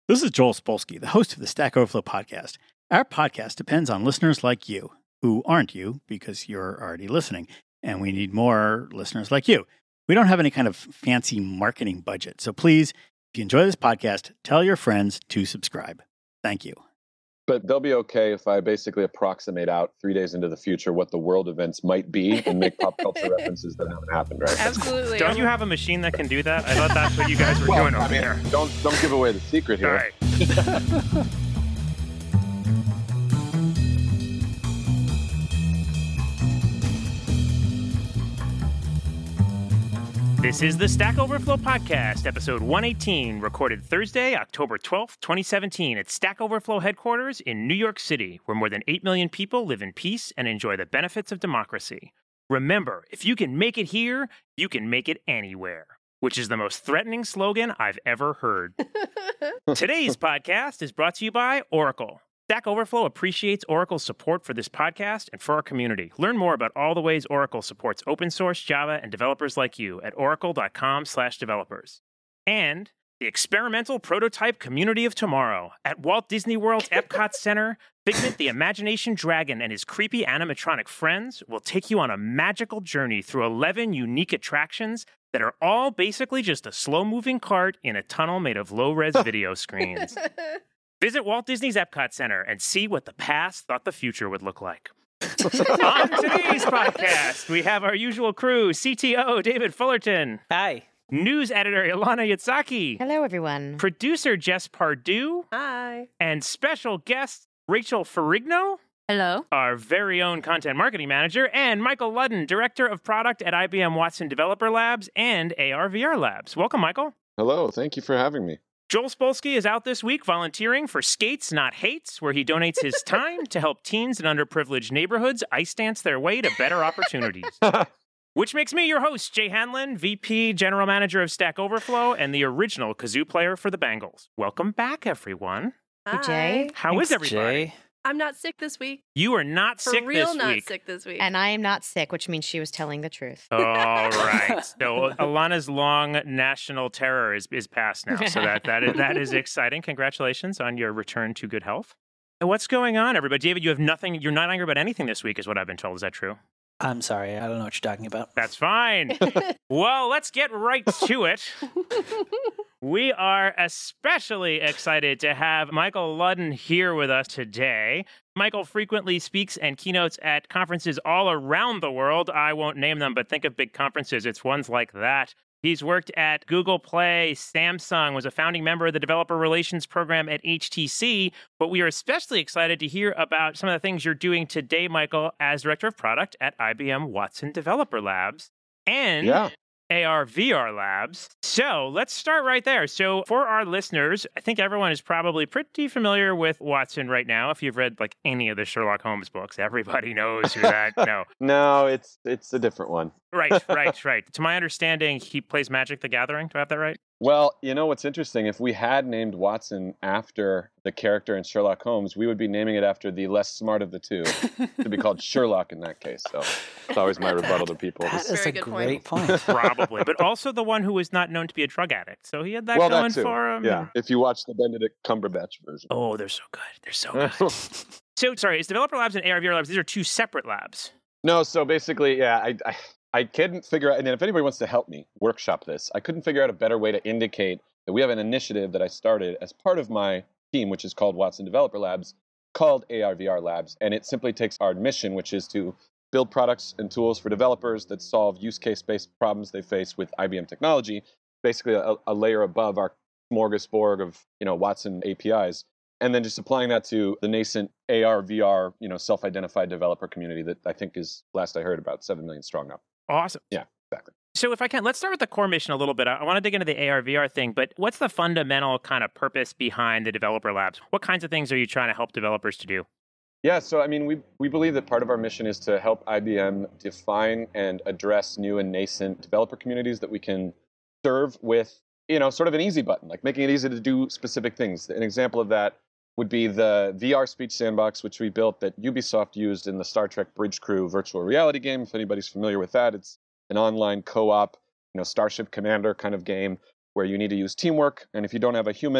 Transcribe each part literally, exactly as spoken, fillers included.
This is Joel Spolsky, the host of the Stack Overflow podcast. Our podcast depends on listeners like you, who aren't you because you're already listening, and we need more listeners like you. We don't have any kind of fancy marketing budget, so please, if you enjoy this podcast, tell your friends to subscribe. Thank you. But they'll be okay if I basically approximate out three days into the future what the world events might be and make pop culture references that haven't happened, right? Absolutely. Don't you have a machine that can do that? I thought that's what you guys were well, doing over I mean, there. Don't don't give away the secret here. All right. This is the Stack Overflow Podcast, episode one eighteen, recorded Thursday, October twelfth, twenty seventeen, at Stack Overflow headquarters in New York City, where more than eight million people live in peace and enjoy the benefits of democracy. Remember, if you can make it here, you can make it anywhere, which is the most threatening slogan I've ever heard. Today's podcast is brought to you by Oracle. Stack Overflow appreciates Oracle's support for this podcast and for our community. Learn more about all the ways Oracle supports open source, Java, and developers like you at oracle.com slash developers. And the experimental prototype community of tomorrow. At Walt Disney World's Epcot Center, Figment the Imagination Dragon and his creepy animatronic friends will take you on a magical journey through eleven unique attractions that are all basically just a slow-moving cart in a tunnel made of low-res video screens. Visit Walt Disney's Epcot Center and see what the past thought the future would look like. On today's podcast, we have our usual crew, C T O David Fullerton. Hi. News editor Ilana Yatsaki. Hello, everyone. Producer Jess Pardue. Hi. And special guest Rachel Ferrigno. Hello. Our very own content marketing manager. And Michael Ludden, director of product at I B M Watson Developer Labs and A R V R Labs. Welcome, Michael. Hello, thank you for having me. Joel Spolsky is out this week volunteering for Skates Not Hates, where he donates his time to help teens in underprivileged neighborhoods ice dance their way to better opportunities. Which makes me your host, Jay Hanlon, V P, General Manager of Stack Overflow, and the original kazoo player for the Bengals. Welcome back, everyone. Hey, Jay. How is Thanks, everybody? Jay. I'm not sick this week. You are not For sick real this not week. sick this week. And I am not sick, which means she was telling the truth. All right. So Alana's long national terror is, is past now. So that, that, is, that is exciting. Congratulations on your return to good health. And what's going on, everybody? David, you have nothing, you're not angry about anything this week is what I've been told. Is that true? I'm sorry. I don't know what you're talking about. That's fine. Well, let's get right to it. We are especially excited to have Michael Ludden here with us today. Michael frequently speaks and keynotes at conferences all around the world. I won't name them, but think of big conferences. It's ones like that. He's worked at Google Play, Samsung, was a founding member of the Developer Relations Program at H T C. But we are especially excited to hear about some of the things you're doing today, Michael, as Director of Product at I B M Watson Developer Labs and Yeah. A R V R Labs. So let's start right there. So for our listeners, I think everyone is probably pretty familiar with Watson right now. If you've read like any of the Sherlock Holmes books, everybody knows who that. No, No, it's it's a different one. right, right, right. To my understanding, he plays Magic the Gathering. Do I have that right? Well, you know what's interesting? If we had named Watson after the character in Sherlock Holmes, we would be naming it after the less smart of the two. To be called Sherlock in that case. So it's always my rebuttal to people. That Very is a good great point. point. Probably, but also the one who was not known to be a drug addict. So he had that well, going that too. for him. Yeah, if you watch the Benedict Cumberbatch version. Oh, they're so good. They're so good. So, sorry, is Developer Labs and A R V R Labs, these are two separate labs. No, so basically, yeah, I, I I couldn't figure out, and if anybody wants to help me workshop this, I couldn't figure out a better way to indicate that we have an initiative that I started as part of my team, which is called Watson Developer Labs, called A R V R Labs. And it simply takes our mission, which is to build products and tools for developers that solve use case-based problems they face with I B M technology, basically a, a layer above our smorgasbord of, you know, Watson A P Is. And then just applying that to the nascent A R, V R, you know, self-identified developer community that I think is, last I heard, about seven million strong now. Awesome. Yeah, exactly. So if I can, let's start with the core mission a little bit. I, I want to dig into the A R V R thing, but what's the fundamental kind of purpose behind the developer labs? What kinds of things are you trying to help developers to do? Yeah, so I mean, we we believe that part of our mission is to help I B M define and address new and nascent developer communities that we can serve with, you know, sort of an easy button, like making it easy to do specific things. An example of that would be the V R speech sandbox, which we built that Ubisoft used in the Star Trek Bridge Crew virtual reality game. If anybody's familiar with that, it's an online co-op, you know, Starship Commander kind of game where you need to use teamwork. And if you don't have a human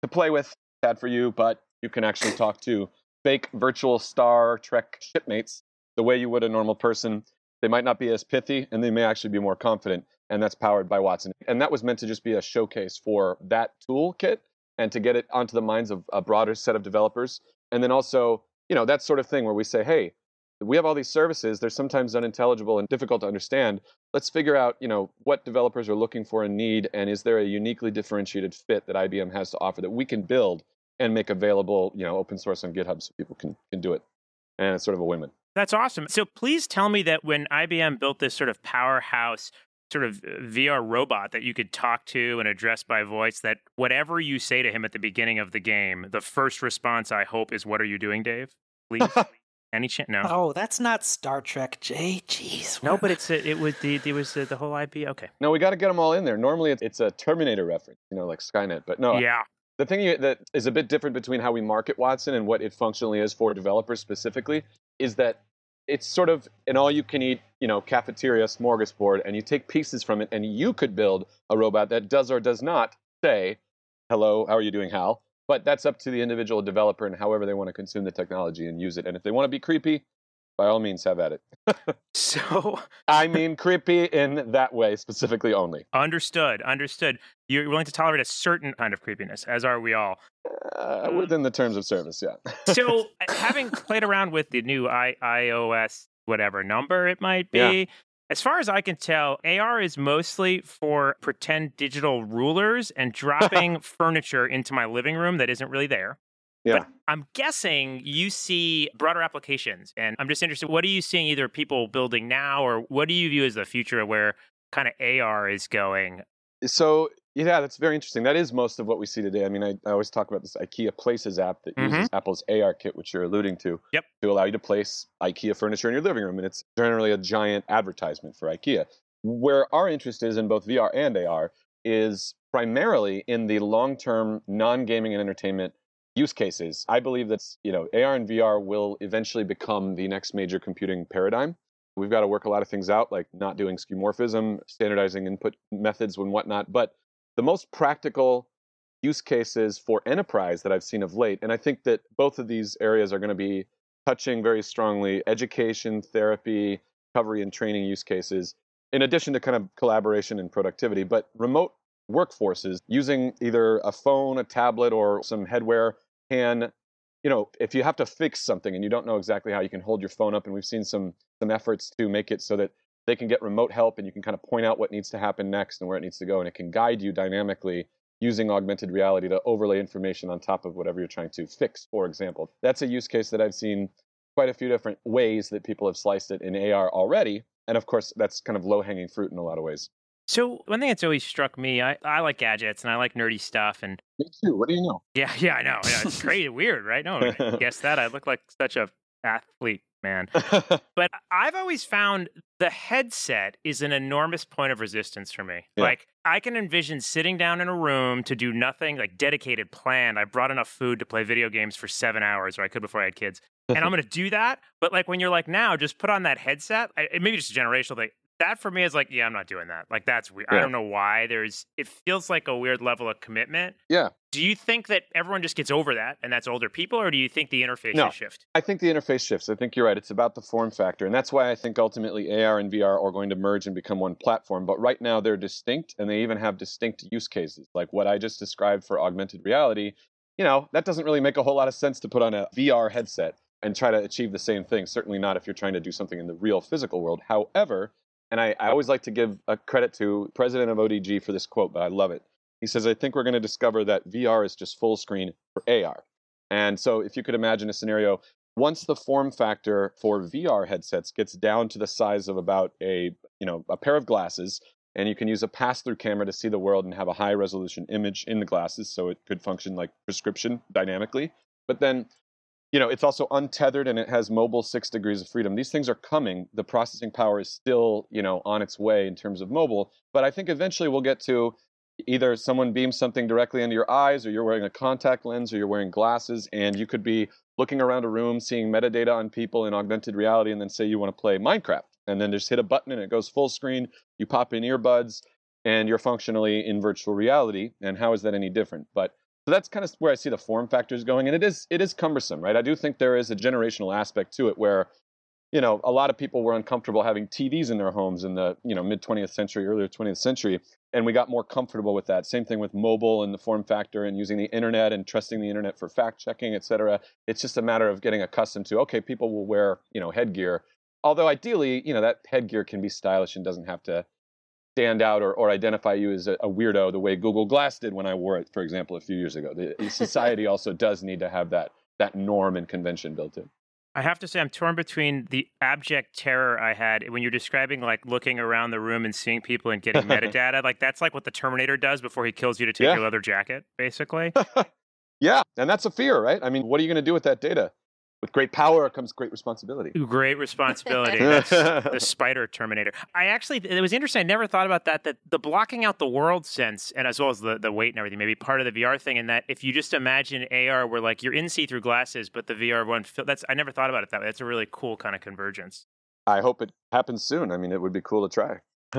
to play with, sad for you, but you can actually talk to fake virtual Star Trek shipmates the way you would a normal person. They might not be as pithy, and they may actually be more confident, and that's powered by Watson. And that was meant to just be a showcase for that toolkit and to get it onto the minds of a broader set of developers. And then also, you know, that sort of thing where we say, hey, we have all these services. They're sometimes unintelligible and difficult to understand. Let's figure out, you know, what developers are looking for and need, and is there a uniquely differentiated fit that I B M has to offer that we can build and make available, you know, open source on GitHub so people can can do it. And it's sort of a win-win. That's awesome. So please tell me that when I B M built this sort of powerhouse sort of V R robot that you could talk to and address by voice, that whatever you say to him at the beginning of the game, the first response, I hope, is, "What are you doing, Dave?" Please. Any chance? No. Oh, that's not Star Trek, Jay. Jeez. No, but it's a, it was the it was the, the whole I P. Okay. No, we got to get them all in there. Normally, it's, it's a Terminator reference, you know, like Skynet. But no, Yeah. the thing you- that is a bit different between how we market Watson and what it functionally is for developers specifically is that it's sort of an all-you-can-eat, you know, cafeteria smorgasbord, and you take pieces from it, and you could build a robot that does or does not say, "Hello, how are you doing, Hal?" But that's up to the individual developer and however they want to consume the technology and use it. And if they want to be creepy, by all means, have at it. So I mean creepy in that way specifically only. understood, understood. You're willing to tolerate a certain kind of creepiness, as are we all. Uh, within the terms of service, yeah. So, having played around with the new I- iOS, whatever number it might be, Yeah. as far as I can tell, A R is mostly for pretend digital rulers and dropping furniture into my living room that isn't really there. Yeah. But I'm guessing you see broader applications, and I'm just interested, what are you seeing either people building now, or what do you view as the future of where kind of A R is going? So, yeah, that's very interesting. That is most of what we see today. I mean, I, I always talk about this IKEA Places app that Mhm. uses Apple's A R kit, which you're alluding to, Yep. to allow you to place IKEA furniture in your living room. And it's generally a giant advertisement for IKEA. Where our interest is in both V R and A R is primarily in the long-term non-gaming and entertainment use cases. I believe that, you know, A R and V R will eventually become the next major computing paradigm. We've got to work a lot of things out, like not doing skeuomorphism, standardizing input methods and whatnot. But the most practical use cases for enterprise that I've seen of late, and I think that both of these areas are going to be touching very strongly education, therapy, recovery, and training use cases, in addition to kind of collaboration and productivity. But remote workforces using either a phone, a tablet, or some headwear can, you know, if you have to fix something and you don't know exactly how, you can hold your phone up, and we've seen some some efforts to make it so that they can get remote help, and you can kind of point out what needs to happen next and where it needs to go, and it can guide you dynamically using augmented reality to overlay information on top of whatever you're trying to fix, for example. That's a use case that I've seen quite a few different ways that people have sliced it in A R already, and of course, that's kind of low-hanging fruit in a lot of ways. So one thing that's always struck me, I, I like gadgets and I like nerdy stuff, and Me too. What do you know? yeah, yeah, I know. Yeah, it's crazy, weird, right? No, I guess that I look like such a athlete, man. But I've always found the headset is an enormous point of resistance for me. Yeah. Like, I can envision sitting down in a room to do nothing, like dedicated, planned. I brought enough food to play video games for seven hours, or I could before I had kids. And I'm going to do that. But like when you're like, now, just put on that headset. I, it maybe just a generational thing. That for me is like, yeah, I'm not doing that. Like, that's weird. I Yeah. don't know why. There's, it feels like a weird level of commitment. Yeah. Do you think that everyone just gets over that and that's older people, or do you think the interface No. should shift? I think the interface shifts. I think you're right. It's about the form factor. And that's why I think ultimately A R and V R are going to merge and become one platform. But right now they're distinct, and they even have distinct use cases. Like what I just described for augmented reality, you know, that doesn't really make a whole lot of sense to put on a V R headset and try to achieve the same thing. Certainly not if you're trying to do something in the real physical world. However, and I, I always like to give a credit to president of O D G for this quote, but I love it. He says, I think we're going to discover that V R is just full screen for A R. And so if you could imagine a scenario, once the form factor for V R headsets gets down to the size of about a, you know, a pair of glasses, and you can use a pass-through camera to see the world and have a high-resolution image in the glasses, so it could function like prescription dynamically. But then, you know, it's also untethered, and it has mobile six degrees of freedom. These things are coming. The processing power is still, you know, on its way in terms of mobile. But I think eventually we'll get to either someone beams something directly into your eyes, or you're wearing a contact lens, or you're wearing glasses, and you could be looking around a room, seeing metadata on people in augmented reality, and then say you want to play Minecraft. And then just hit a button and it goes full screen. You pop in earbuds, and you're functionally in virtual reality. And how is that any different? But So that's kind of where I see the form factors going. And it is it is cumbersome, right? I do think there is a generational aspect to it where, you know, a lot of people were uncomfortable having T Vs in their homes in the, you know, mid twentieth century, earlier twentieth century. And we got more comfortable with that. Same thing with mobile and the form factor and using the internet and trusting the internet for fact checking, et cetera. It's just a matter of getting accustomed to, okay, people will wear, you know, headgear. Although ideally, you know, that headgear can be stylish and doesn't have to stand out or, or identify you as a, a weirdo the way Google Glass did when I wore it, for example, a few years ago. The, society also does need to have that that norm and convention built in. I have to say I'm torn between the abject terror I had when you're describing like looking around the room and seeing people and getting metadata. Like that's like what the Terminator does before he kills you to take Yeah. your leather jacket, basically. Yeah, and that's a fear, right? I mean, what are you going to do with that data? With great power comes great responsibility. Great responsibility. That's the spider Terminator. I actually, it was interesting. I never thought about that, that the blocking out the world sense, and as well as the, the weight and everything, maybe part of the V R thing, and that if you just imagine A R where like you're in see-through glasses, but the V R one, that's, I never thought about it that way. That's a really cool kind of convergence. I hope it happens soon. I mean, it would be cool to try.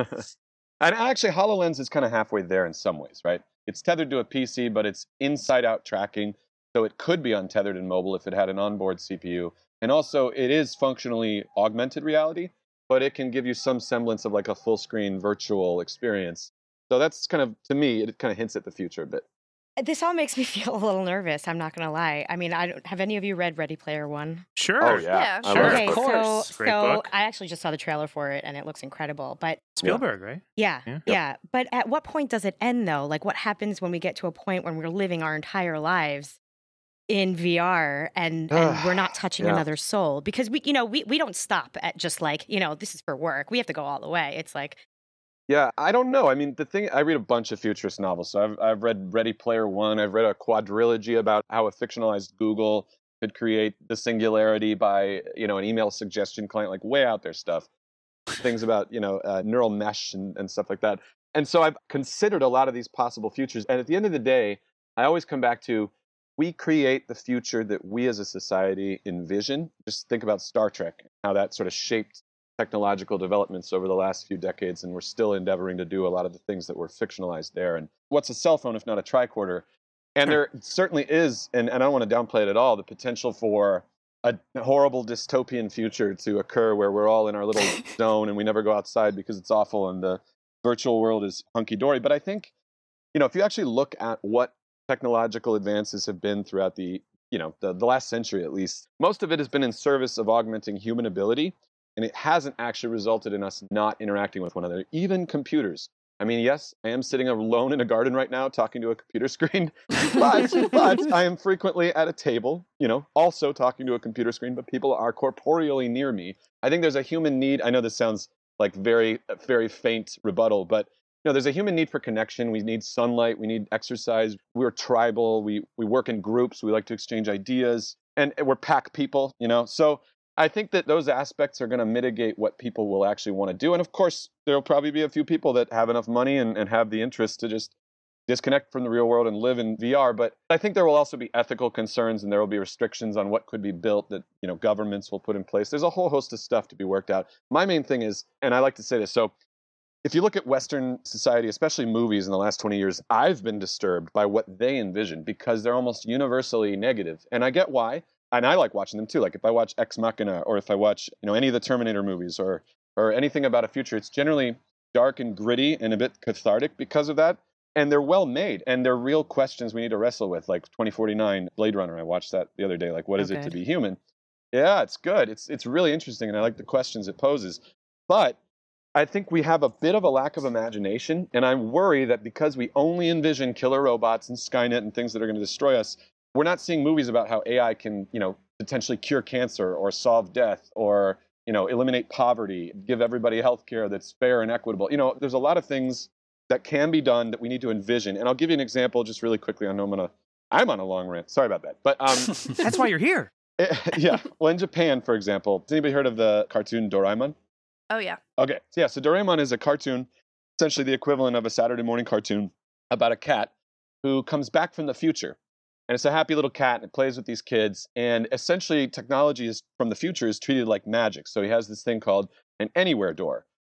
And actually, HoloLens is kind of halfway there in some ways, right? It's tethered to a P C, but it's inside-out tracking. So it could be untethered and mobile if it had an onboard C P U. And also, it is functionally augmented reality, but it can give you some semblance of like a full-screen virtual experience. So that's kind of, to me, it kind of hints at the future a bit. This all makes me feel a little nervous. I'm not going to lie. I mean, I don't, have any of you read Ready Player One? Sure. Oh, yeah. Yeah, I sure. love Okay, it. Of course. so Great so book. I actually just saw the trailer for it, and it looks incredible. But Spielberg, right? yeah, Yeah. yeah. But at what point does it end, though? Like, what happens when we get to a point when we're living our entire lives in V R and, and we're not touching Yeah. another soul? Because we, you know, we, we don't stop at just like, you know, this is for work. We have to go all the way. It's like, Yeah, I don't know. I mean, the thing, I read a bunch of futurist novels. So I've, I've read Ready Player One. I've read a quadrilogy about how a fictionalized Google could create the singularity by, you know, an email suggestion client, like way out there stuff. Things about, you know, uh, neural mesh and, and stuff like that. And so I've considered a lot of these possible futures. And at the end of the day, I always come back to, we create the future that we as a society envision. Just think about Star Trek, how that sort of shaped technological developments over the last few decades, and we're still endeavoring to do a lot of the things that were fictionalized there. And what's a cell phone if not a tricorder? And there certainly is, and, and I don't want to downplay it at all, the potential for a horrible dystopian future to occur where we're all in our little zone and we never go outside because it's awful and the virtual world is hunky-dory. But I think, you know, if you actually look at what technological advances have been throughout the, you know, the, the last century at least, most of it has been in service of augmenting human ability. And it hasn't actually resulted in us not interacting with one another, even computers. I mean, yes, I am sitting alone in a garden right now talking to a computer screen, but, but I am frequently at a table, you know, also talking to a computer screen, but people are corporeally near me. I think there's a human need. I know this sounds like very, very faint rebuttal, but you know, there's a human need for connection. We need sunlight. We need exercise. We're tribal. We, we work in groups. We like to exchange ideas, and we're pack people, you know, so I think that those aspects are going to mitigate what people will actually want to do. And of course, there'll probably be a few people that have enough money and, and have the interest to just disconnect from the real world and live in V R. But I think there will also be ethical concerns, and there will be restrictions on what could be built that, you know, governments will put in place. There's a whole host of stuff to be worked out. My main thing is, and I like to say this, so if you look at Western society, especially movies in the last twenty years, I've been disturbed by what they envision because they're almost universally negative. And I get why. And I like watching them too. Like if I watch Ex Machina, or if I watch, you know, any of the Terminator movies, or or anything about a future, it's generally dark and gritty and a bit cathartic because of that. And they're well made, and they're real questions we need to wrestle with, like twenty forty-nine, Blade Runner. I watched that the other day. Like, what is it to be human? Yeah, it's good. It's it's really interesting, and I like the questions it poses. But I think we have a bit of a lack of imagination, and I worry that because we only envision killer robots and Skynet and things that are going to destroy us, we're not seeing movies about how A I can, you know, potentially cure cancer or solve death or, you know, eliminate poverty, give everybody health care that's fair and equitable. You know, there's a lot of things that can be done that we need to envision. And I'll give you an example just really quickly. I know I'm gonna, I'm on a long rant. Sorry about that. But um, That's why you're here. yeah. Well, in Japan, for example, has anybody heard of the cartoon Doraemon? Oh, yeah. Okay. So yeah, so Doraemon is a cartoon, essentially the equivalent of a Saturday morning cartoon about a cat who comes back from the future. And it's a happy little cat, and it plays with these kids. And essentially, technology is from the future is treated like magic. So he has this thing called an anywhere door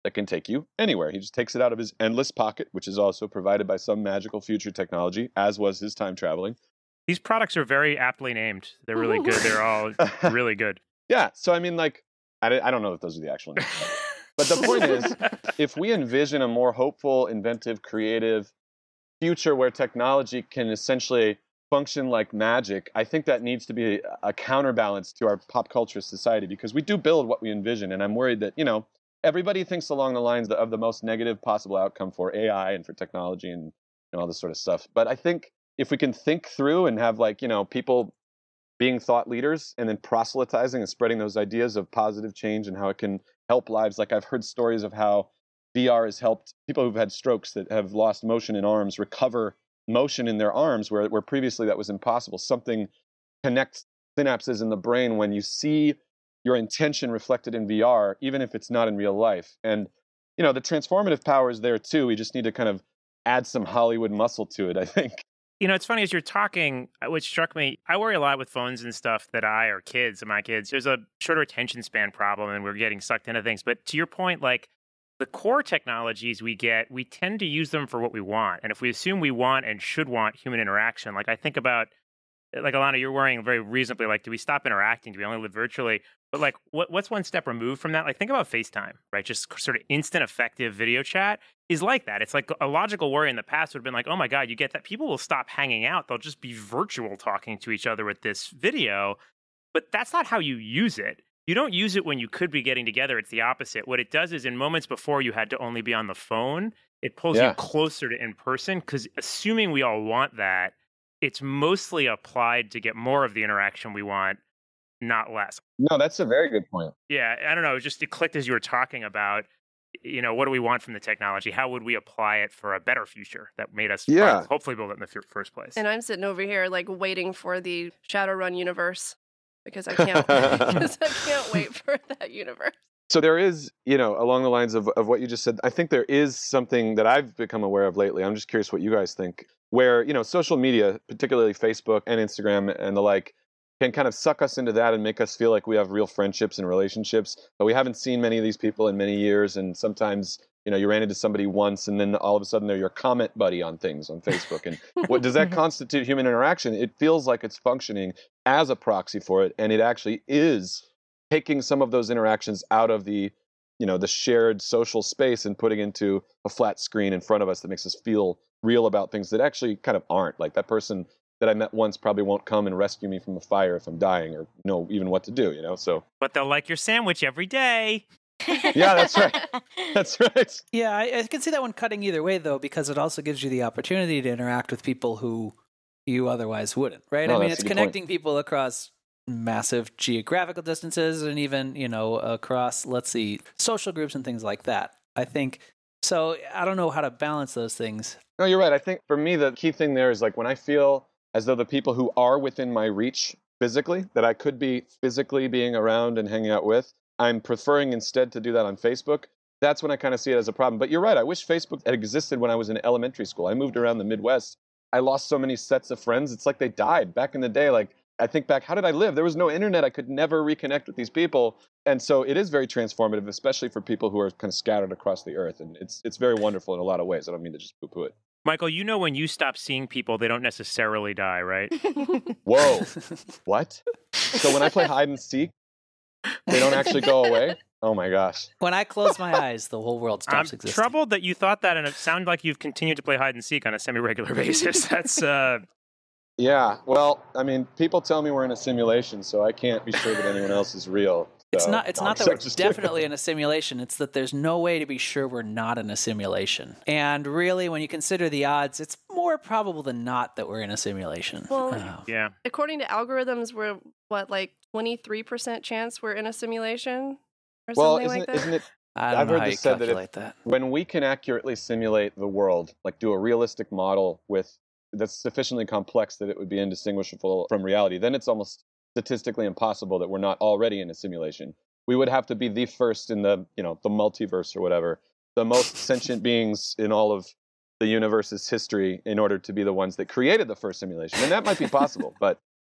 that can take you anywhere. He just takes it out of his endless pocket, which is also provided by some magical future technology, as was his time traveling. These products are very aptly named. They're really good. They're all really good. Yeah. So, I mean, like, I, I don't know if those are the actual names. But the point is, if we envision a more hopeful, inventive, creative future where technology can essentially function like magic, I think that needs to be a counterbalance to our pop culture society, because we do build what we envision. And I'm worried that, you know, everybody thinks along the lines of the most negative possible outcome for A I and for technology and, and all this sort of stuff. But I think if we can think through and have, like, you know, people being thought leaders and then proselytizing and spreading those ideas of positive change and how it can help lives. Like, I've heard stories of how V R has helped people who've had strokes that have lost motion in arms recover motion in their arms where, where previously that was impossible. Something connects synapses in the brain when you see your intention reflected in V R, even if it's not in real life. And, you know, the transformative power is there too. We just need to kind of add some Hollywood muscle to it, I think. You know, it's funny, as you're talking, which struck me, I worry a lot with phones and stuff that I, or kids, and my kids, there's a shorter attention span problem and we're getting sucked into things. But to your point, like, the core technologies we get, we tend to use them for what we want. And if we assume we want and should want human interaction, like I think about, like Alana, you're worrying very reasonably, like, do we stop interacting? Do we only live virtually? But like, what, what's one step removed from that? Like, think about FaceTime, right? Just sort of instant effective video chat is like that. It's like a logical worry in the past would have been like, oh my God, you get that? People will stop hanging out. They'll just be virtual talking to each other with this video. But that's not how you use it. You don't use it when you could be getting together. It's the opposite. What it does is, in moments before you had to only be on the phone, it pulls yeah. you closer to in person, because assuming we all want that, it's mostly applied to get more of the interaction we want, not less. No, that's a very good point. Yeah, I don't know. It just it clicked as you were talking about, you know, what do we want from the technology? How would we apply it for a better future that made us yeah. hopefully build it in the f- first place? And I'm sitting over here like waiting for the Shadowrun universe because I can't because I can't wait for that universe. So there is, you know, along the lines of, of what you just said, I think there is something that I've become aware of lately. I'm just curious what you guys think, where, you know, social media, particularly Facebook and Instagram and the like, can kind of suck us into that and make us feel like we have real friendships and relationships, but we haven't seen many of these people in many years. And sometimes, you know, you ran into somebody once and then all of a sudden they're your comment buddy on things on Facebook. And what does that constitute human interaction? It feels like it's functioning as a proxy for it. And it actually is taking some of those interactions out of the, you know, the shared social space and putting into a flat screen in front of us that makes us feel real about things that actually kind of aren't. Like, that person that I met once probably won't come and rescue me from a fire if I'm dying or know even what to do, you know? So, but they'll like your sandwich every day. Yeah, that's right. That's right. Yeah, I, I can see that one cutting either way, though, because it also gives you the opportunity to interact with people who you otherwise wouldn't, right? No, I mean, that's it's a good connecting point. people across massive geographical distances and even, you know, across, let's see, social groups and things like that. I think, so I don't know how to balance those things. No, you're right. I think for me, the key thing there is, like, when I feel as though the people who are within my reach physically, that I could be physically being around and hanging out with, I'm preferring instead to do that on Facebook. That's when I kind of see it as a problem. But you're right. I wish Facebook had existed when I was in elementary school. I moved around the Midwest. I lost so many sets of friends. It's like they died back in the day. Like, I think back, how did I live? There was no internet. I could never reconnect with these people. And so it is very transformative, especially for people who are kind of scattered across the earth. And it's it's very wonderful in a lot of ways. I don't mean to just poo-poo it. Michael, you know when you stop seeing people, they don't necessarily die, right? Whoa. What? So when I play hide and seek, they don't actually go away? Oh my gosh. When I close my eyes, the whole world stops I'm existing. troubled that you thought that, and it sounded like you've continued to play hide and seek on a semi-regular basis. That's... uh Yeah, well, I mean, people tell me we're in a simulation, so I can't be sure that anyone else is real. It's So, not. It's no, not I'm that so- we're just definitely kidding. in a simulation. It's that there's no way to be sure we're not in a simulation. And really, when you consider the odds, it's more probable than not that we're in a simulation. Well, Oh. Yeah. According to algorithms, we're what, like twenty-three percent chance we're in a simulation or Well, something isn't like it, that? isn't it I don't I've know heard how this you said that if- calculate that. when we can accurately simulate the world, like do a realistic model with that's sufficiently complex that it would be indistinguishable from reality, then it's almost statistically impossible that we're not already in a simulation. We would have to be the first in the, you know, the multiverse or whatever, the most sentient beings in all of the universe's history in order to be the ones that created the first simulation. And that might be possible, but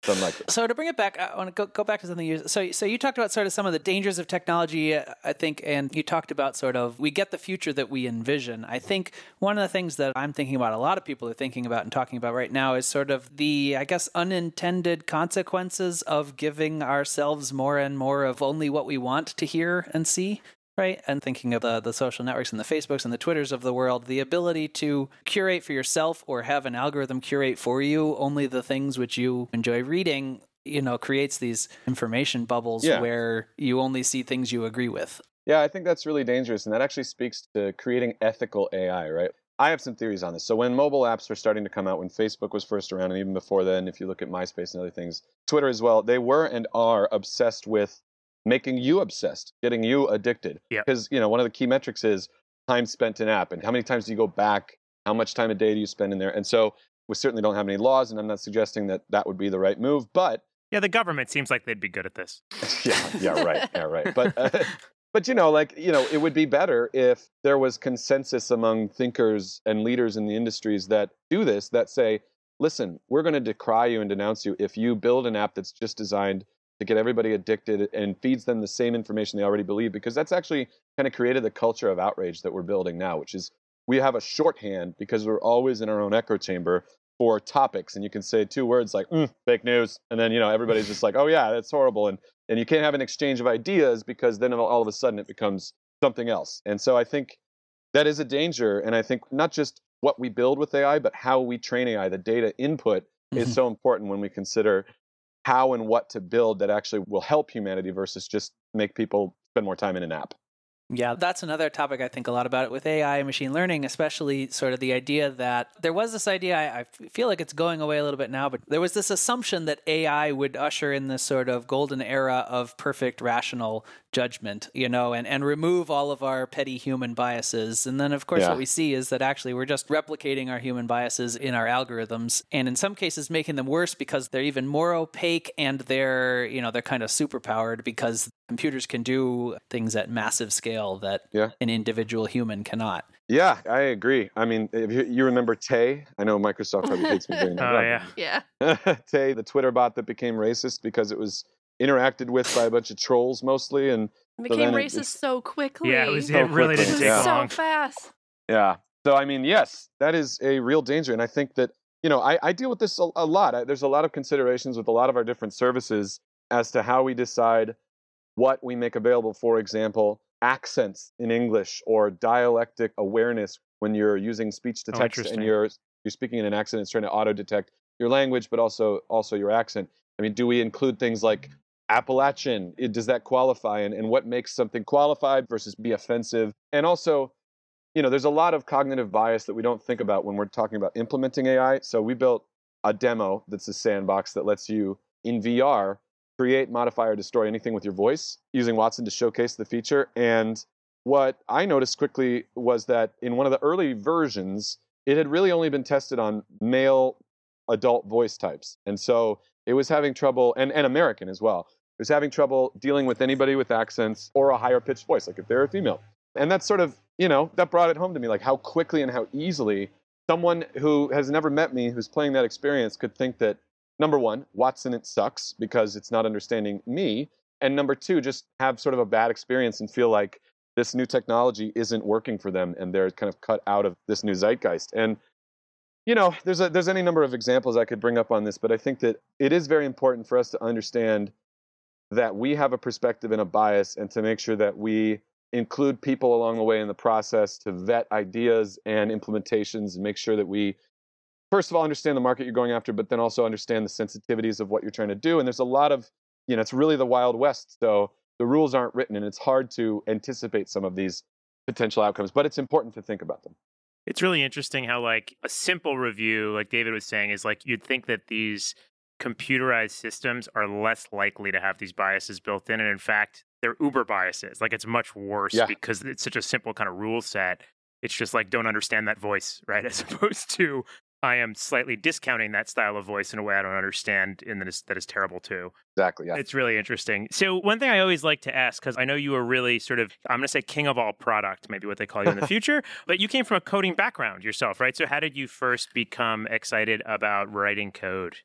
It's unlikely. So to bring it back, I want to go, go back to something you so so you talked about sort of some of the dangers of technology, I think, and you talked about sort of we get the future that we envision. I think one of the things that I'm thinking about, a lot of people are thinking about and talking about right now, is sort of the, I guess, unintended consequences of giving ourselves more and more of only what we want to hear and see. Right. And thinking of the, the social networks and the Facebooks and the Twitters of the world, the ability to curate for yourself or have an algorithm curate for you only the things which you enjoy reading, you know, creates these information bubbles Yeah. where you only see things you agree with. Yeah, I think that's really dangerous. And that actually speaks to creating ethical A I, right? I have some theories on this. So when mobile apps were starting to come out, when Facebook was first around, and even before then, if you look at MySpace and other things, Twitter as well, they were and are obsessed with making you obsessed, getting you addicted. Yep. Because, you know, one of the key metrics is time spent in app and how many times do you go back, how much time a day do you spend in there. And so we certainly don't have any laws, and I'm not suggesting that that would be the right move, but Yeah, the government seems like they'd be good at this. yeah, yeah, right, yeah, right. But, uh, but you know, like, you know, it would be better if there was consensus among thinkers and leaders in the industries that do this, that say, listen, we're going to decry you and denounce you if you build an app that's just designed to get everybody addicted and feeds them the same information they already believe, because that's actually kind of created the culture of outrage that we're building now, which is we have a shorthand because we're always in our own echo chamber for topics, and you can say two words like mm, fake news, and then, you know, everybody's just like, oh yeah, that's horrible, and and you can't have an exchange of ideas because then all of a sudden it becomes something else. And so I think that is a danger, and I think not just what we build with A I, but how we train A I, the data input mm-hmm. is so important when we consider how and what to build that actually will help humanity versus just make people spend more time in an app. Yeah, that's another topic I think a lot about it with A I and machine learning, especially sort of the idea that there was this idea, I, I feel like it's going away a little bit now, but there was this assumption that A I would usher in this sort of golden era of perfect rational judgment, you know, and, and remove all of our petty human biases. And then, of course, Yeah. what we see is that actually we're just replicating our human biases in our algorithms, and in some cases making them worse because they're even more opaque and they're, you know, they're kind of superpowered because computers can do things at massive scale that Yeah. an individual human cannot. Yeah, I agree. I mean, if you, you remember Tay, I know Microsoft probably hates me doing that. Oh, yeah. Yeah. Tay, the Twitter bot that became racist because it was interacted with by a bunch of trolls mostly, and It So became then it- racist it's- so quickly. Yeah, it was. So It really quickly, didn't take yeah. so long. fast. yeah. So I mean, yes, that is a real danger, and I think that, you know, I, I deal with this a, a lot. I, there's a lot of considerations with a lot of our different services as to how we decide what we make available. For example, accents in English or dialectic awareness when you're using speech to Oh, text and interesting. you're you're speaking in an accent. It's trying to auto detect your language, but also also your accent. I mean, do we include things like Appalachian? It, does that qualify? And, and what makes something qualified versus be offensive? And also, you know, there's a lot of cognitive bias that we don't think about when we're talking about implementing A I. So we built a demo that's a sandbox that lets you, in V R, create, modify, or destroy anything with your voice using Watson to showcase the feature. And what I noticed quickly was that in one of the early versions, it had really only been tested on male adult voice types. And so it was having trouble, and, and American as well, it was having trouble dealing with anybody with accents or a higher pitched voice, like if they're a female. And that's sort of, you know, that brought it home to me, like how quickly and how easily someone who has never met me, who's playing that experience, could think that, number one, Watson, it sucks because it's not understanding me. And number two, just have sort of a bad experience and feel like this new technology isn't working for them and they're kind of cut out of this new zeitgeist. And, you know, there's a, there's any number of examples I could bring up on this, but I think that it is very important for us to understand that we have a perspective and a bias, and to make sure that we include people along the way in the process to vet ideas and implementations and make sure that we, first of all, understand the market you're going after, but then also understand the sensitivities of what you're trying to do. And there's a lot of, you know, it's really the Wild West. So the rules aren't written, and it's hard to anticipate some of these potential outcomes, but it's important to think about them. It's really interesting how, like, a simple review, like David was saying, is like you'd think that these computerized systems are less likely to have these biases built in. And in fact, they're uber biases. Like, it's much worse Yeah. because it's such a simple kind of rule set. It's just like, don't understand that voice, right? As opposed to, I am slightly discounting that style of voice in a way I don't understand, and that is, that is terrible too. Exactly. Yeah. It's really interesting. So one thing I always like to ask, because I know you are really sort of, I'm going to say king of all product, maybe what they call you in the future, but you came from a coding background yourself, right? So how did you first become excited about writing code?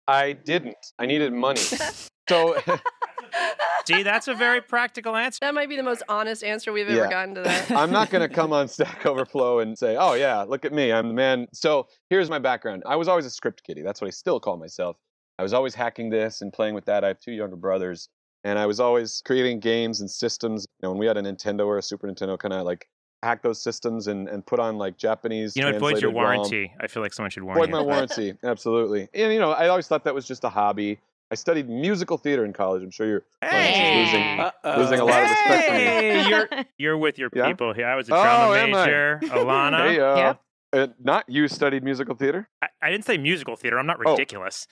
I didn't. I needed money. So See, that's a very practical answer. That might be the most honest answer we've Yeah. ever gotten to that. I'm not going to come on Stack Overflow and say, oh, yeah, look at me. I'm the man. So here's my background. I was always a script kiddie. That's what I still call myself. I was always hacking this and playing with that. I have two younger brothers. And I was always creating games and systems. You know, when we had a Nintendo or a Super Nintendo, kind of like hack those systems and, and put on like Japanese. You know, it voids your translated ROM. warranty. I feel like someone should warn Void you. my warranty. Absolutely. And, you know, I always thought that was just a hobby. I studied musical theater in college. I'm sure you're Hey! losing, Uh-oh. losing a lot of respect from me. Hey, you're you're with your Yeah? people here. I was a Oh, drama am I? major. Alana. Hey, uh, Yep. uh, not you studied musical theater? I, I didn't say musical theater. I'm not Oh. ridiculous.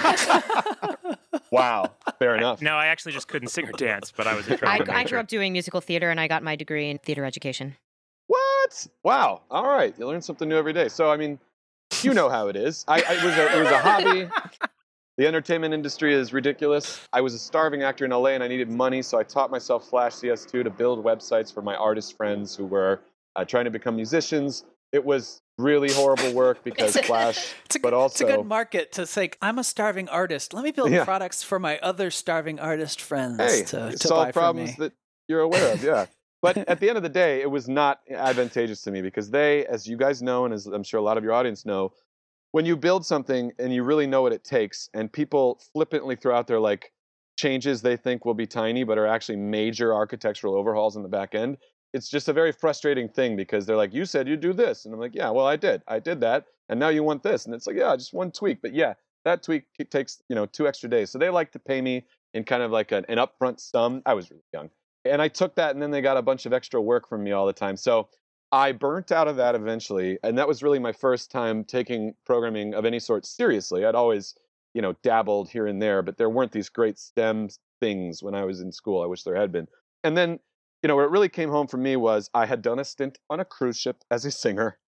Wow. Fair enough. No, I actually just couldn't sing or dance, but I was a I, drama I major. grew up doing musical theater and I got my degree in theater education. What? Wow. All right. You learn something new every day. So, I mean, you know how it is. I, I it was a, it was a hobby. The entertainment industry is ridiculous. I was a starving actor in L A and I needed money, so I taught myself Flash C S two to build websites for my artist friends who were uh, trying to become musicians. It was really horrible work because Flash, It's a, but good- also it's a good market to say, I'm a starving artist. Let me build Yeah. products for my other starving artist friends hey, to, to solve buy from problems me. that you're aware of. Yeah. But at the end of the day, it was not advantageous to me because they, as you guys know, and as I'm sure a lot of your audience know, when you build something and you really know what it takes, and people flippantly throw out their like changes they think will be tiny, but are actually major architectural overhauls in the back end, it's just a very frustrating thing because they're like, you said you'd do this. And I'm like, yeah, well, I did. I did that. And now you want this. And it's like, yeah, just one tweak. But yeah, that tweak takes, you know, two extra days. So they like to pay me in kind of like an, an upfront sum. I was really young. And I took that and then they got a bunch of extra work from me all the time. So I burnt out of that eventually. And that was really my first time taking programming of any sort seriously. I'd always, you know, dabbled here and there, but there weren't these great STEM things when I was in school. I wish there had been. And then, you know, where it really came home for me was I had done a stint on a cruise ship as a singer,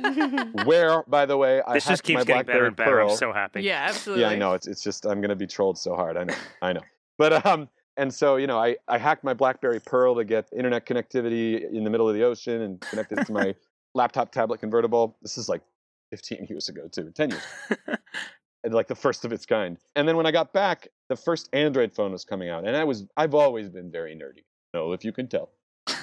where, by the way, I This just hacked my keeps getting better BlackBerry and better. Pearl. I'm so happy. Yeah, absolutely. Yeah, I know. It's it's just I'm gonna be trolled so hard. I know. I know. But um, and so you know, I I hacked my BlackBerry Pearl to get internet connectivity in the middle of the ocean and connected it to my laptop tablet convertible. This is like fifteen years ago too, ten years. And like the first of its kind. And then when I got back, the first Android phone was coming out, and I was I've always been very nerdy. No, if you can tell.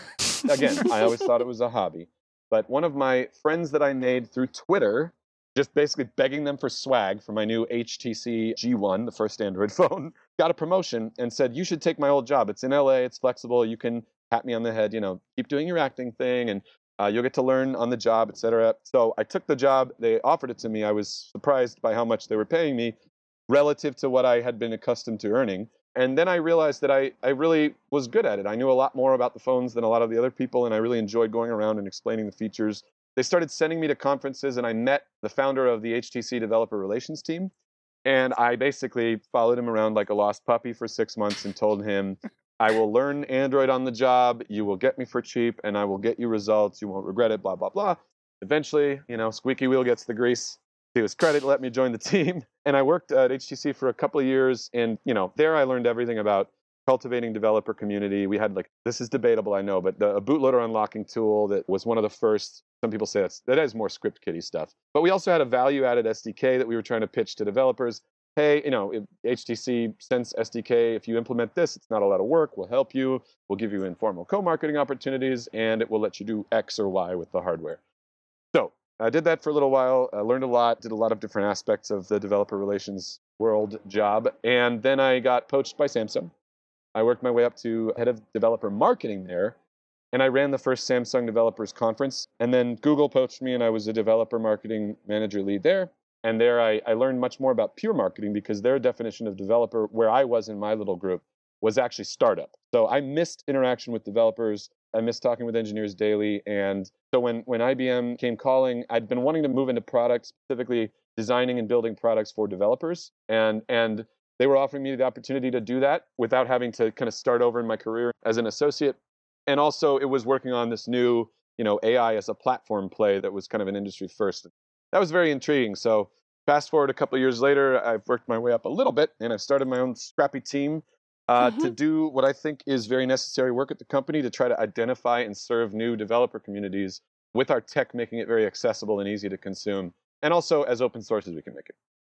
Again, I always thought it was a hobby. But one of my friends that I made through Twitter, just basically begging them for swag for my new H T C G one, the first Android phone, got a promotion and said, you should take my old job. It's in L A, it's flexible, you can pat me on the head, you know, keep doing your acting thing, and uh, you'll get to learn on the job, et cetera. So I took the job, they offered it to me. I was surprised by how much they were paying me relative to what I had been accustomed to earning. And then I realized that I, I really was good at it. I knew a lot more about the phones than a lot of the other people, and I really enjoyed going around and explaining the features. They started sending me to conferences, and I met the founder of the H T C developer relations team. And I basically followed him around like a lost puppy for six months and told him, I will learn Android on the job, you will get me for cheap, and I will get you results, you won't regret it, blah, blah, blah. Eventually, you know, squeaky wheel gets the grease. To his credit, let me join the team. And I worked at H T C for a couple of years. And, you know, there I learned everything about cultivating developer community. We had like, this is debatable, I know, but the, a bootloader unlocking tool that was one of the first. Some people say that's, that is more script kiddie stuff. But we also had a value-added S D K that we were trying to pitch to developers. Hey, you know, if H T C sends S D K, if you implement this, it's not a lot of work. We'll help you. We'll give you informal co-marketing opportunities, and it will let you do X or Y with the hardware. So I did that for a little while. I learned a lot, did a lot of different aspects of the developer relations world job. And then I got poached by Samsung. I worked my way up to head of developer marketing there. And I ran the first Samsung Developers Conference. And then Google poached me, and I was a developer marketing manager lead there. And there I, I learned much more about pure marketing because their definition of developer, where I was in my little group, was actually startup. So I missed interaction with developers. I missed talking with engineers daily. And so when, when I B M came calling, I'd been wanting to move into products, specifically designing and building products for developers. And, and they were offering me the opportunity to do that without having to kind of start over in my career as an associate. And also it was working on this new, you know, A I as a platform play that was kind of an industry first. That was very intriguing. So fast forward a couple of years later, I've worked my way up a little bit, and I've started my own scrappy team uh, mm-hmm. to do what I think is very necessary work at the company to try to identify and serve new developer communities with our tech, making it very accessible and easy to consume, and also as open source as we can make it.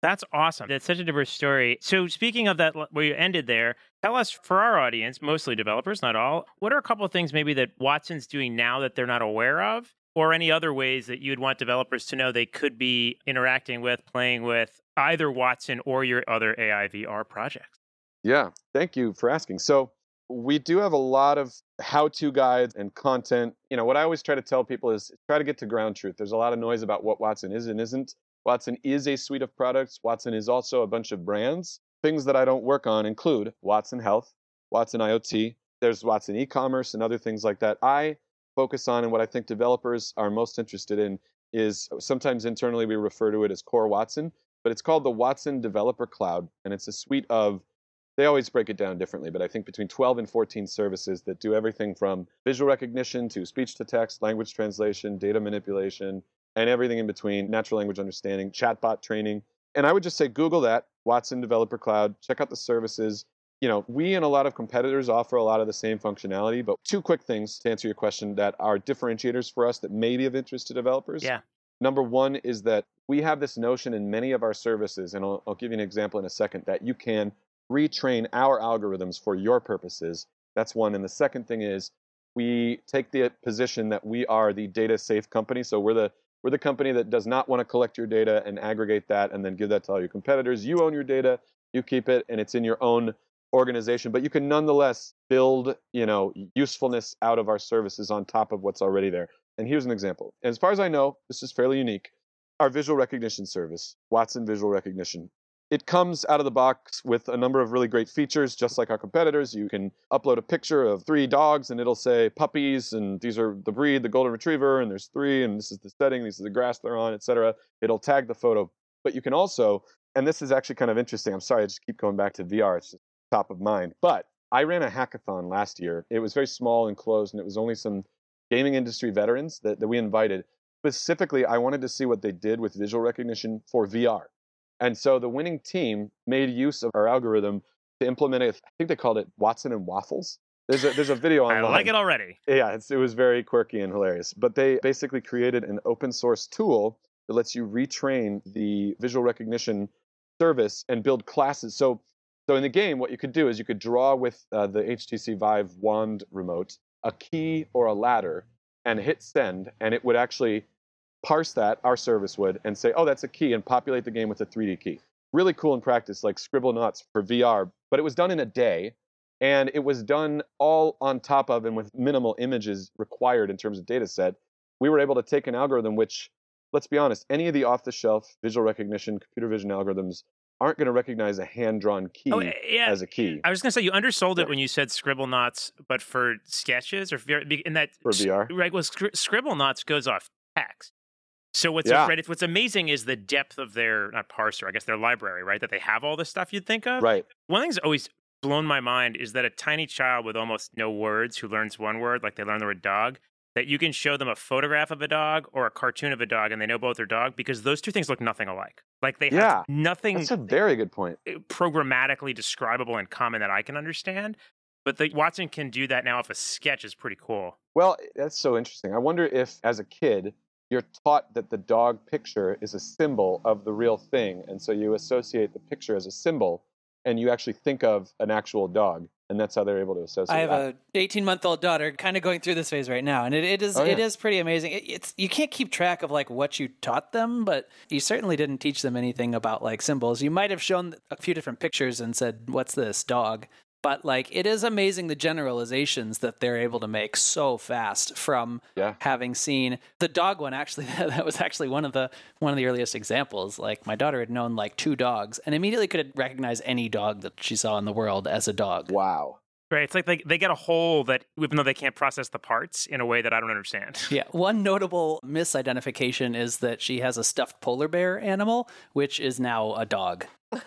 That's awesome. That's such a diverse story. So speaking of that, where you ended there, tell us, for our audience, mostly developers, not all, what are a couple of things maybe that Watson's doing now that they're not aware of? Or any other ways that you'd want developers to know they could be interacting with, playing with either Watson or your other A I V R projects? Yeah, thank you for asking. So we do have a lot of how-to guides and content. You know, what I always try to tell people is try to get to ground truth. There's a lot of noise about what Watson is and isn't. Watson is a suite of products. Watson is also a bunch of brands. Things that I don't work on include Watson Health, Watson IoT. There's Watson e-commerce and other things like that. I focus on, and what I think developers are most interested in, is sometimes internally we refer to it as Core Watson, but it's called the Watson Developer Cloud, and it's a suite of, they always break it down differently, but I think between twelve and fourteen services that do everything from visual recognition to speech to text, language translation, data manipulation, and everything in between, natural language understanding, chatbot training. And I would just say Google that, Watson Developer Cloud, check out the services. You know, we and a lot of competitors offer a lot of the same functionality, but two quick things to answer your question that are differentiators for us that may be of interest to developers. Yeah. Number one is that we have this notion in many of our services, and I'll, I'll give you an example in a second, that you can retrain our algorithms for your purposes. That's one. And the second thing is we take the position that we are the data safe company. So we're the we're the company that does not want to collect your data and aggregate that and then give that to all your competitors. You own your data, you keep it, and it's in your own organization, but you can nonetheless build, you know, usefulness out of our services on top of what's already there. And here's an example. As far as I know, this is fairly unique. Our visual recognition service, Watson Visual Recognition, it comes out of the box with a number of really great features, just like our competitors. You can upload a picture of three dogs, and it'll say puppies, and these are the breed, the golden retriever, and there's three, and this is the setting, this is the grass they're on, et cetera. It'll tag the photo. But you can also, and this is actually kind of interesting. I'm sorry, I just keep going back to V R. It's just top of mind. But I ran a hackathon last year. It was very small and closed, and it was only some gaming industry veterans that, that we invited. Specifically, I wanted to see what they did with visual recognition for V R. And so the winning team made use of our algorithm to implement it. I think they called it Watson and Waffles. There's a, there's a video online. I like it already. Yeah, it's, it was very quirky and hilarious. But they basically created an open source tool that lets you retrain the visual recognition service and build classes. So, so in the game, what you could do is you could draw with uh, the H T C Vive wand remote a key or a ladder and hit send, and it would actually parse that, our service would, and say, oh, that's a key, and populate the game with a three D key. Really cool in practice, like Scribblenauts for V R. But it was done in a day, and it was done all on top of and with minimal images required in terms of data set. We were able to take an algorithm which, let's be honest, any of the off-the-shelf visual recognition, computer vision algorithms aren't going to recognize a hand-drawn key oh, yeah. as a key. I was going to say, you undersold it when you said Scribblenauts, but for sketches, or in that for V R. Right, well, Scribblenauts goes off text. So what's yeah. right, what's amazing is the depth of their, not parser, I guess their library, right? That they have all the stuff you'd think of. Right. One thing that's always blown my mind is that a tiny child with almost no words who learns one word, like they learn the word dog, that you can show them a photograph of a dog or a cartoon of a dog and they know both are dog because those two things look nothing alike. Like they yeah. have nothing. That's a very good point. Programmatically describable and common that I can understand. But the Watson can do that now if a sketch is pretty cool. Well, that's so interesting. I wonder if, as a kid, you're taught that the dog picture is a symbol of the real thing. And so you associate the picture as a symbol, and you actually think of an actual dog. And that's how they're able to associate I have that. an eighteen-month-old daughter kind of going through this phase right now, and it, it is Oh, yeah. it is pretty amazing. It, it's you can't keep track of like what you taught them, but you certainly didn't teach them anything about like symbols. You might have shown a few different pictures and said, "What's this dog?" But like it is amazing the generalizations that they're able to make so fast from Yeah. having seen the dog one. Actually, that was actually one of the one of the earliest examples. Like my daughter had known like two dogs and immediately could recognize any dog that she saw in the world as a dog. Wow. Right. It's like they, they get a whole that, even though they can't process the parts in a way that I don't understand. Yeah. One notable misidentification is that she has a stuffed polar bear animal, which is now a dog.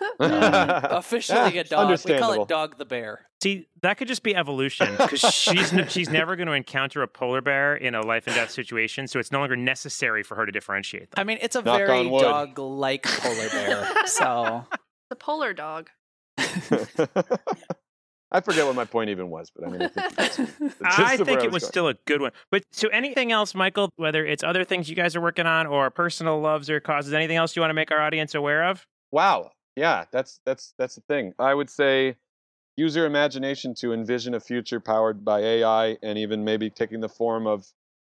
Um, officially a dog. We call Understandable. it Dog the Bear. See, that could just be evolution because she's n- she's never going to encounter a polar bear in a life and death situation, so it's no longer necessary for her to differentiate them. I mean, it's a Knock very on wood. dog-like polar bear. So The polar dog. I forget what my point even was, but I mean, I think that's the gist I of where think it was going. still a good one. But so anything else, Michael, whether it's other things you guys are working on or personal loves or causes, anything else you want to make our audience aware of? Wow. Yeah, that's that's that's the thing. I would say use your imagination to envision a future powered by A I and even maybe taking the form of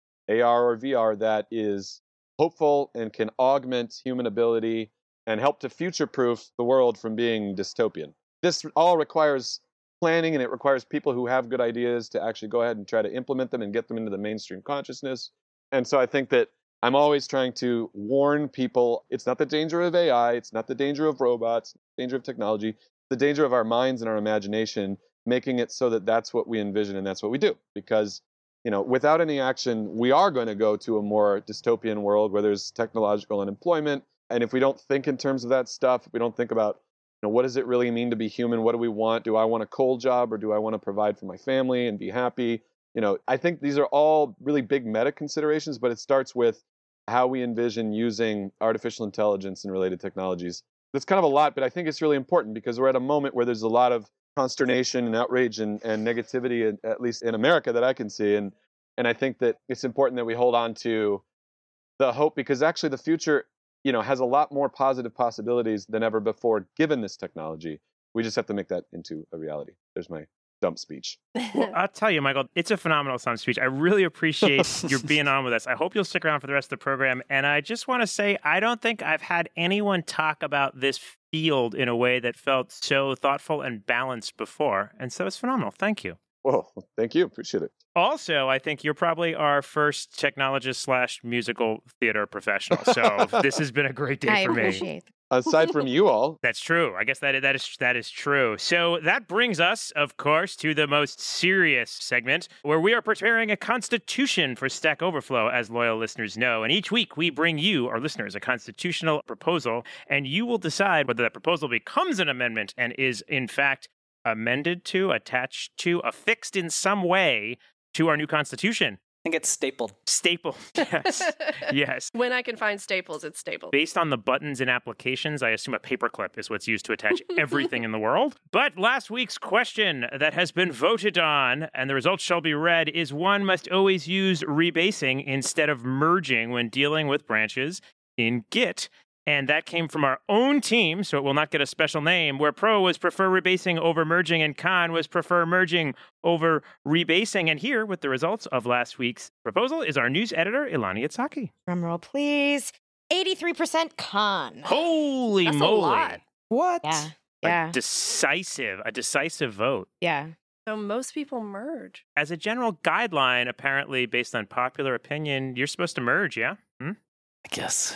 A R or V R that is hopeful and can augment human ability and help to future-proof the world from being dystopian. This all requires planning, and it requires people who have good ideas to actually go ahead and try to implement them and get them into the mainstream consciousness. And so I think that I'm always trying to warn people, it's not the danger of A I, it's not the danger of robots, it's the danger of technology, it's the danger of our minds and our imagination, making it so that that's what we envision and that's what we do. Because, you know, without any action, we are going to go to a more dystopian world where there's technological unemployment. And if we don't think in terms of that stuff, if we don't think about, you know, what does it really mean to be human? What do we want? Do I want a cold job or do I want to provide for my family and be happy? You know, I think these are all really big meta considerations, but it starts with how we envision using artificial intelligence and related technologies. That's kind of a lot, but I think it's really important because we're at a moment where there's a lot of consternation and outrage and, and negativity, at least in America, that I can see. And, and I think that it's important that we hold on to the hope, because actually the future, you know, has a lot more positive possibilities than ever before, given this technology. We just have to make that into a reality. There's my dump speech. Well, I'll tell you, Michael, it's a phenomenal dump speech. I really appreciate your being on with us. I hope you'll stick around for the rest of the program. And I just want to say, I don't think I've had anyone talk about this field in a way that felt so thoughtful and balanced before. And so it's phenomenal. Thank you. Well, thank you. Appreciate it. Also, I think you're probably our first technologist slash musical theater professional. So this has been a great day I for me. appreciate that. Aside from you all. That's true. I guess that that is that is true. So that brings us, of course, to the most serious segment, where we are preparing a constitution for Stack Overflow, as loyal listeners know. And each week we bring you, our listeners, a constitutional proposal, and you will decide whether that proposal becomes an amendment and is, in fact, amended to, attached to, affixed in some way to our new constitution. I think it's stapled. Stapled, yes, yes. When I can find staples, it's stapled. Based on the buttons in applications, I assume a paperclip is what's used to attach everything in the world. But last week's question that has been voted on, and the results shall be read, is one must always use rebasing instead of merging when dealing with branches in Git. And that came from our own team, so it will not get a special name, where pro was prefer rebasing over merging and con was prefer merging over rebasing. And here, with the results of last week's proposal, is our news editor, Ilani Itzhaki. Drum roll, please. eighty-three percent con. Holy That's moly. a lot. What? Yeah. A Yeah. decisive, a decisive vote. Yeah. So most people merge. As a general guideline, apparently, based on popular opinion, you're supposed to merge, yeah? Hmm? I guess.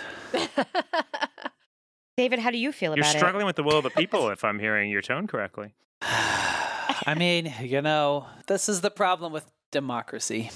David, how do you feel You're about struggling with the will of the people, if I'm hearing your tone correctly. I mean, you know, this is the problem with democracy.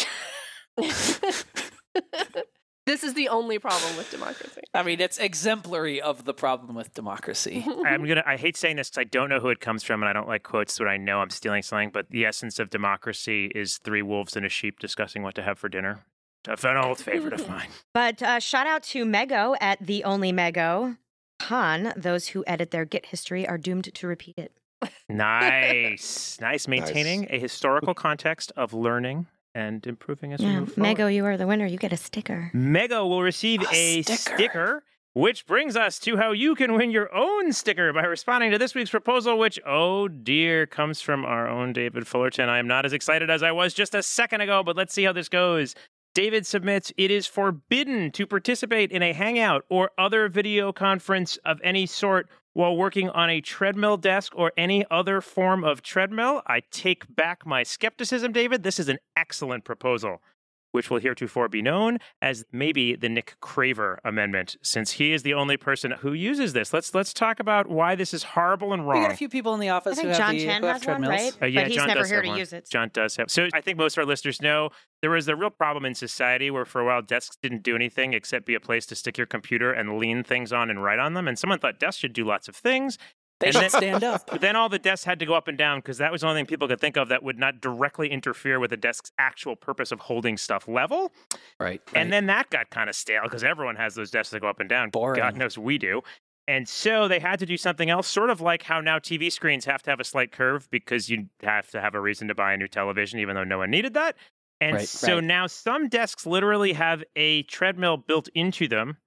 This is the only problem with democracy. I mean, it's exemplary of the problem with democracy. I'm gonna. I hate saying this because I don't know who it comes from, and I don't like quotes, so I know I'm stealing something. But the essence of democracy is three wolves and a sheep discussing what to have for dinner. An old favorite of mine. But uh, shout out to Mego at The Only Mego. Con, those who edit their Git history are doomed to repeat it. Nice. Nice. Maintaining Nice. a historical context of learning and improving as we Yeah, move forward. Mego, you are the winner. You get a sticker. Mego will receive A a sticker. sticker, which brings us to how you can win your own sticker by responding to this week's proposal, which, oh dear, comes from our own David Fullerton. I am not as excited as I was just a second ago, but let's see how this goes. David submits, it is forbidden to participate in a hangout or other video conference of any sort while working on a treadmill desk or any other form of treadmill. I take back my skepticism, David. This is an excellent proposal, which will heretofore be known as maybe the Nick Craver Amendment, since he is the only person who uses this. Let's let's talk about why this is horrible and We wrong. got a few people in the I office who think have, John the, Chen who have has one, treadmills. right? Uh, yeah, but he's John never does here have to one. use it. John does have. So I think most of our listeners know there was a real problem in society where for a while desks didn't do anything except be a place to stick your computer and lean things on and write on them. And someone thought desks should do lots of things. They And should then- stand up. But then all the desks had to go up and down because that was the only thing people could think of that would not directly interfere with the desk's actual purpose of holding stuff level. Right. And then that got kind of stale because everyone has those desks that go up and down. Boring. God knows we do. And so they had to do something else, sort of like how now T V screens have to have a slight curve because you have to have a reason to buy a new television, even though no one needed that. And Right, so right. now some desks literally have a treadmill built into them.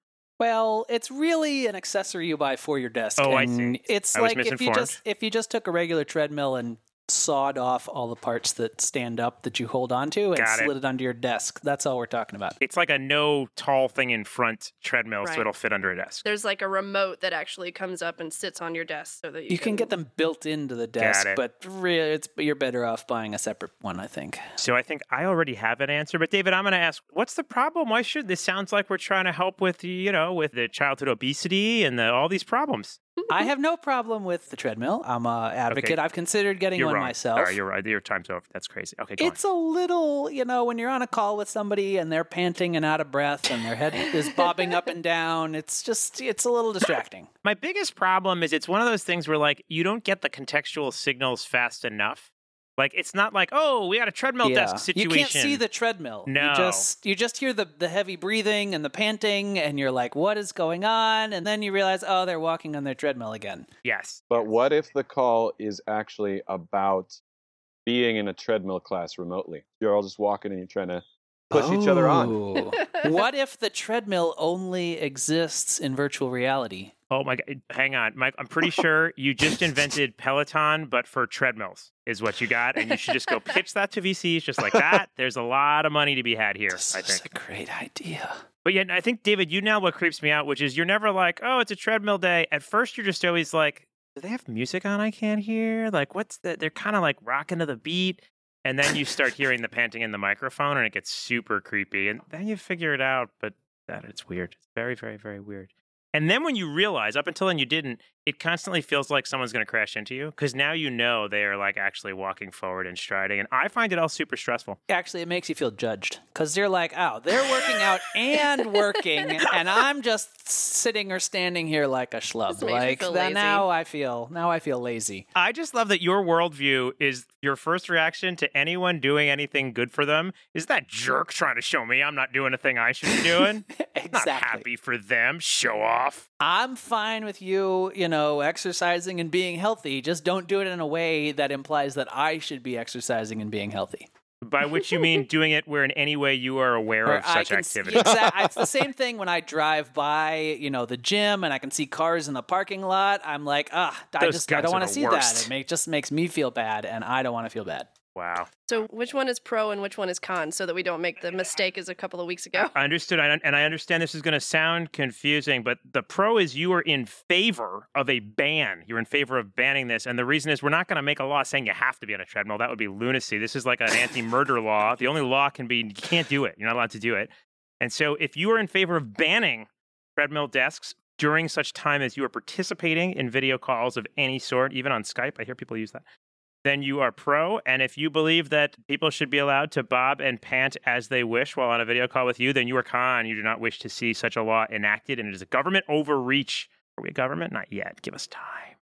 Well, it's really an accessory you buy for your desk. Oh, I and see. It's I was like if you misinformed. just if you just took a regular treadmill and sawed off all the parts that stand up that you hold onto and Got it. slid it onto your desk. That's all we're talking about. It's like a no tall thing in front treadmill, Right. so it'll fit under a desk. There's like a remote that actually comes up and sits on your desk so that you, You can get them built into the desk, it. but really, it's you're better off buying a separate one, I think. So I think I already have an answer. But David, I'm going to ask, what's the problem? Why should this sounds like we're trying to help with, you know, with the childhood obesity and the, all these problems? I have no problem with the treadmill. I'm a advocate. Okay. I've considered getting You're one wrong. myself. All right, you're right. Your time's over. That's crazy. Okay, go It's a little, you know, when you're on a call with somebody and they're panting and out of breath and their head is bobbing up and down, it's just, it's a little distracting. My biggest problem is it's one of those things where, like, you don't get the contextual signals fast enough. Like, it's not like, oh, we got a treadmill Yeah. desk situation. You can't see the treadmill. No. You just, you just hear the, the heavy breathing and the panting, and you're like, what is going on? And then you realize, oh, they're walking on their treadmill again. Yes. But what if the call is actually about being in a treadmill class remotely? You're all just walking and you're trying to push each other on. Oh. What if the treadmill only exists in virtual reality? Oh, my God. Hang on, Mike. I'm pretty sure you just invented Peloton, but for treadmills is what you got. And you should just go pitch that to V Cs just like that. There's a lot of money to be had here, This I is think. a great idea. But yeah, I think, David, you know what creeps me out, which is you're never like, oh, it's a treadmill day. At first, you're just always like, do they have music on I can't hear? Like, what's that? They're kind of like rocking to the beat. And then you start hearing the panting in the microphone, and it gets super creepy. And then you figure it out, but that it's weird. It's very, very, very weird. And then when you realize, up until then you didn't, it constantly feels like someone's going to crash into you because now you know they are like actually walking forward and striding. And I find it all super stressful. Actually, it makes you feel judged because they're like, oh, they're working out and working, and I'm just sitting or standing here like a schlub. This makes you Like feel that- lazy. now I feel now I feel lazy. I just love that your worldview is your first reaction to anyone doing anything good for them is that jerk trying to show me I'm not doing a thing I should be doing. Not Exactly. happy for them. Show off. I'm fine with you, you know, exercising and being healthy. Just don't do it in a way that implies that I should be exercising and being healthy. By which you mean doing it where in any way you are aware Or of I such can activity. See, exactly. It's the same thing when I drive by, you know, the gym and I can see cars in the parking lot. I'm like, ah, I Those just I guys don't are want to the see worst. that. It make, just makes me feel bad, and I don't want to feel bad. Wow. So which one is pro and which one is con so that we don't make the mistake as a couple of weeks ago? I understood. I- And I understand this is going to sound confusing, but the pro is you are in favor of a ban. You're in favor of banning this. And the reason is we're not going to make a law saying you have to be on a treadmill. That would be lunacy. This is like an anti-murder law. The only law can be you can't do it. You're not allowed to do it. And so if you are in favor of banning treadmill desks during such time as you are participating in video calls of any sort, even on Skype, I hear people use that, then you are pro. And if you believe that people should be allowed to bob and pant as they wish while on a video call with you, then you are con. You do not wish to see such a law enacted, and it is a government overreach. Are we a government? Not yet. Give us time.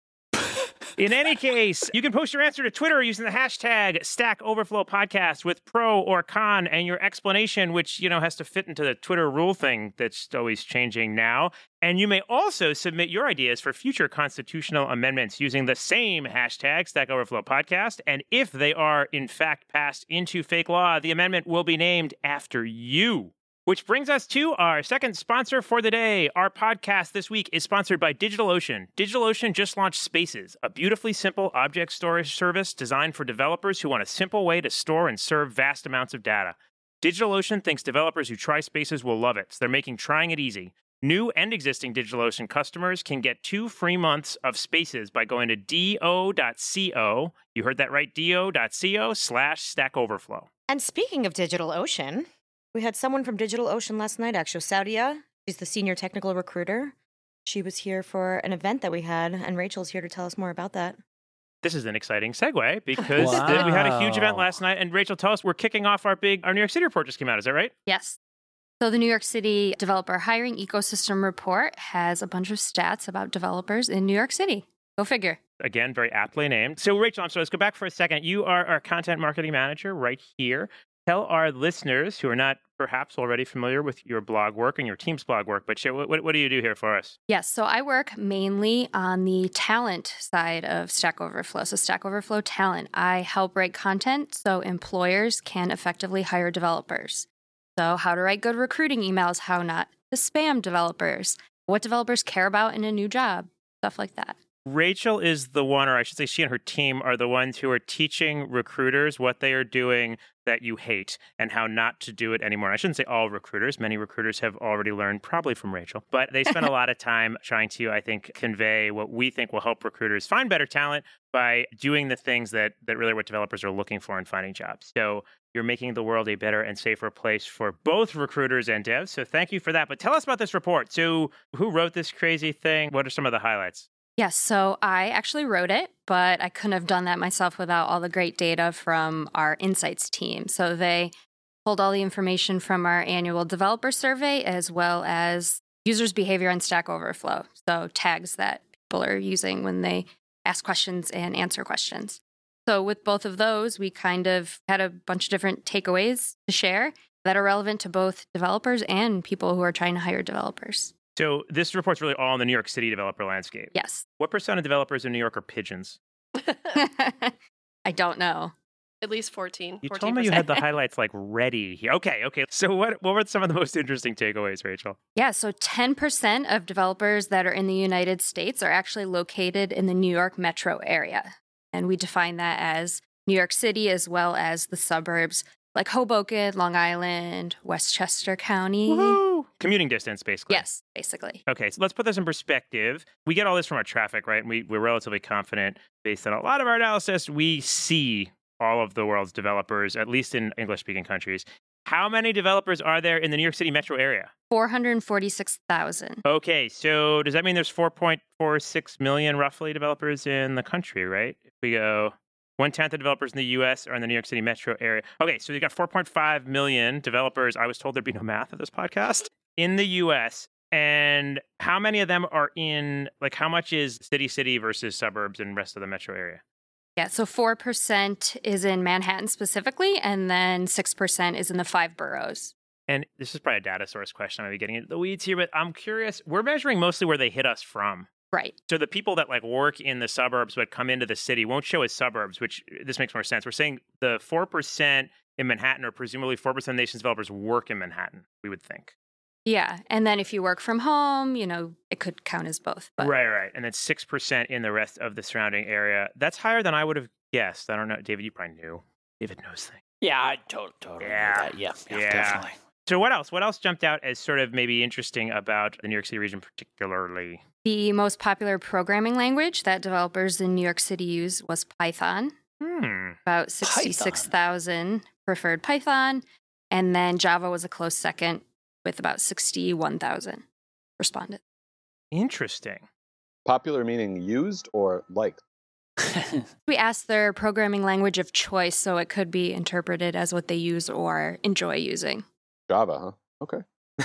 In any case, you can post your answer to Twitter using the hashtag Stack Overflow Podcast with pro or con and your explanation, which, you know, has to fit into the Twitter rule thing that's always changing now. And you may also submit your ideas for future constitutional amendments using the same hashtag Stack Overflow Podcast. And if they are, in fact, passed into fake law, the amendment will be named after you. Which brings us to our second sponsor for the day. Our podcast this week is sponsored by DigitalOcean. DigitalOcean just launched Spaces, a beautifully simple object storage service designed for developers who want a simple way to store and serve vast amounts of data. DigitalOcean thinks developers who try Spaces will love it, so they're making trying it easy. New and existing DigitalOcean customers can get two free months of Spaces by going to do.co. You heard that right, do.co slash Stack Overflow. And speaking of DigitalOcean, we had someone from DigitalOcean last night, actually. Saudia, she's the senior technical recruiter. She was here for an event that we had, and Rachel's here to tell us more about that. This is an exciting segue because Wow. th- we had a huge event last night. And Rachel, tell us, we're kicking off our big, our New York City report just came out. Is that right? Yes. So the New York City Developer Hiring Ecosystem Report has a bunch of stats about developers in New York City. Go figure. Again, very aptly named. So Rachel, I'm sorry, let's go back for a second. You are our content marketing manager right here. Tell our listeners who are not perhaps already familiar with your blog work and your team's blog work, but what, what do you do here for us? Yes. So I work mainly on the talent side of Stack Overflow. So Stack Overflow Talent. I help write content so employers can effectively hire developers. So how to write good recruiting emails, how not to spam developers, what developers care about in a new job, stuff like that. Rachel is the one, or I should say she and her team are the ones who are teaching recruiters what they are doing that you hate and how not to do it anymore. I shouldn't say all recruiters. Many recruiters have already learned, probably from Rachel. But they spend a lot of time trying to, I think, convey what we think will help recruiters find better talent by doing the things that, that really are what developers are looking for in finding jobs. So you're making the world a better and safer place for both recruiters and devs. So thank you for that. But tell us about this report. So who wrote this crazy thing? What are some of the highlights? Yes, so I actually wrote it, but I couldn't have done that myself without all the great data from our insights team. So they pulled all the information from our annual developer survey as well as users' behavior on Stack Overflow. So tags that people are using when they ask questions and answer questions. So with both of those, we kind of had a bunch of different takeaways to share that are relevant to both developers and people who are trying to hire developers. So this report's really all on the New York City developer landscape. Yes. What percent of developers in New York are pigeons? I don't know. At least fourteen. You fourteen percent. told me you had the highlights like ready here. Okay, okay. So what what were some of the most interesting takeaways, Rachel? Yeah, so ten percent of developers that are in the United States are actually located in the New York metro area. And we define that as New York City as well as the suburbs like Hoboken, Long Island, Westchester County. Woo-hoo! Commuting distance, basically. Yes, basically. Okay, so let's put this in perspective. We get all this from our traffic, right? And we, we're relatively confident, based on a lot of our analysis, we see all of the world's developers, at least in English-speaking countries. How many developers are there in the New York City metro area? four hundred forty-six thousand. Okay, so does that mean there's four point four six million, roughly, developers in the country, right? If we go... One-tenth of developers in the U S are in the New York City metro area. Okay, so you've got four point five million developers. I was told there'd be no math at this podcast. In the U S, and how many of them are in, like, how much is city, city versus suburbs and rest of the metro area? Yeah, so four percent is in Manhattan specifically, and then six percent is in the five boroughs. And this is probably a data source question. I might be getting into the weeds here, but I'm curious. We're measuring mostly where they hit us from. Right. So the people that like work in the suburbs but come into the city won't show as suburbs, which this makes more sense. We're saying the four percent in Manhattan, or presumably four percent of the nation's developers work in Manhattan, we would think. Yeah. And then if you work from home, you know, it could count as both. But... Right, right. And then six percent in the rest of the surrounding area. That's higher than I would have guessed. I don't know. David, you probably knew. David knows things. Yeah, I totally, totally Yeah. knew that. Yeah, yeah, Yeah. definitely. So what else? What else jumped out as sort of maybe interesting about the New York City region particularly? The most popular programming language that developers in New York City use was Python. Hmm. About sixty-six thousand preferred Python. And then Java was a close second with about sixty-one thousand respondents. Interesting. Popular meaning used or liked? We asked their programming language of choice, so it could be interpreted as what they use or enjoy using. Java, huh? Okay.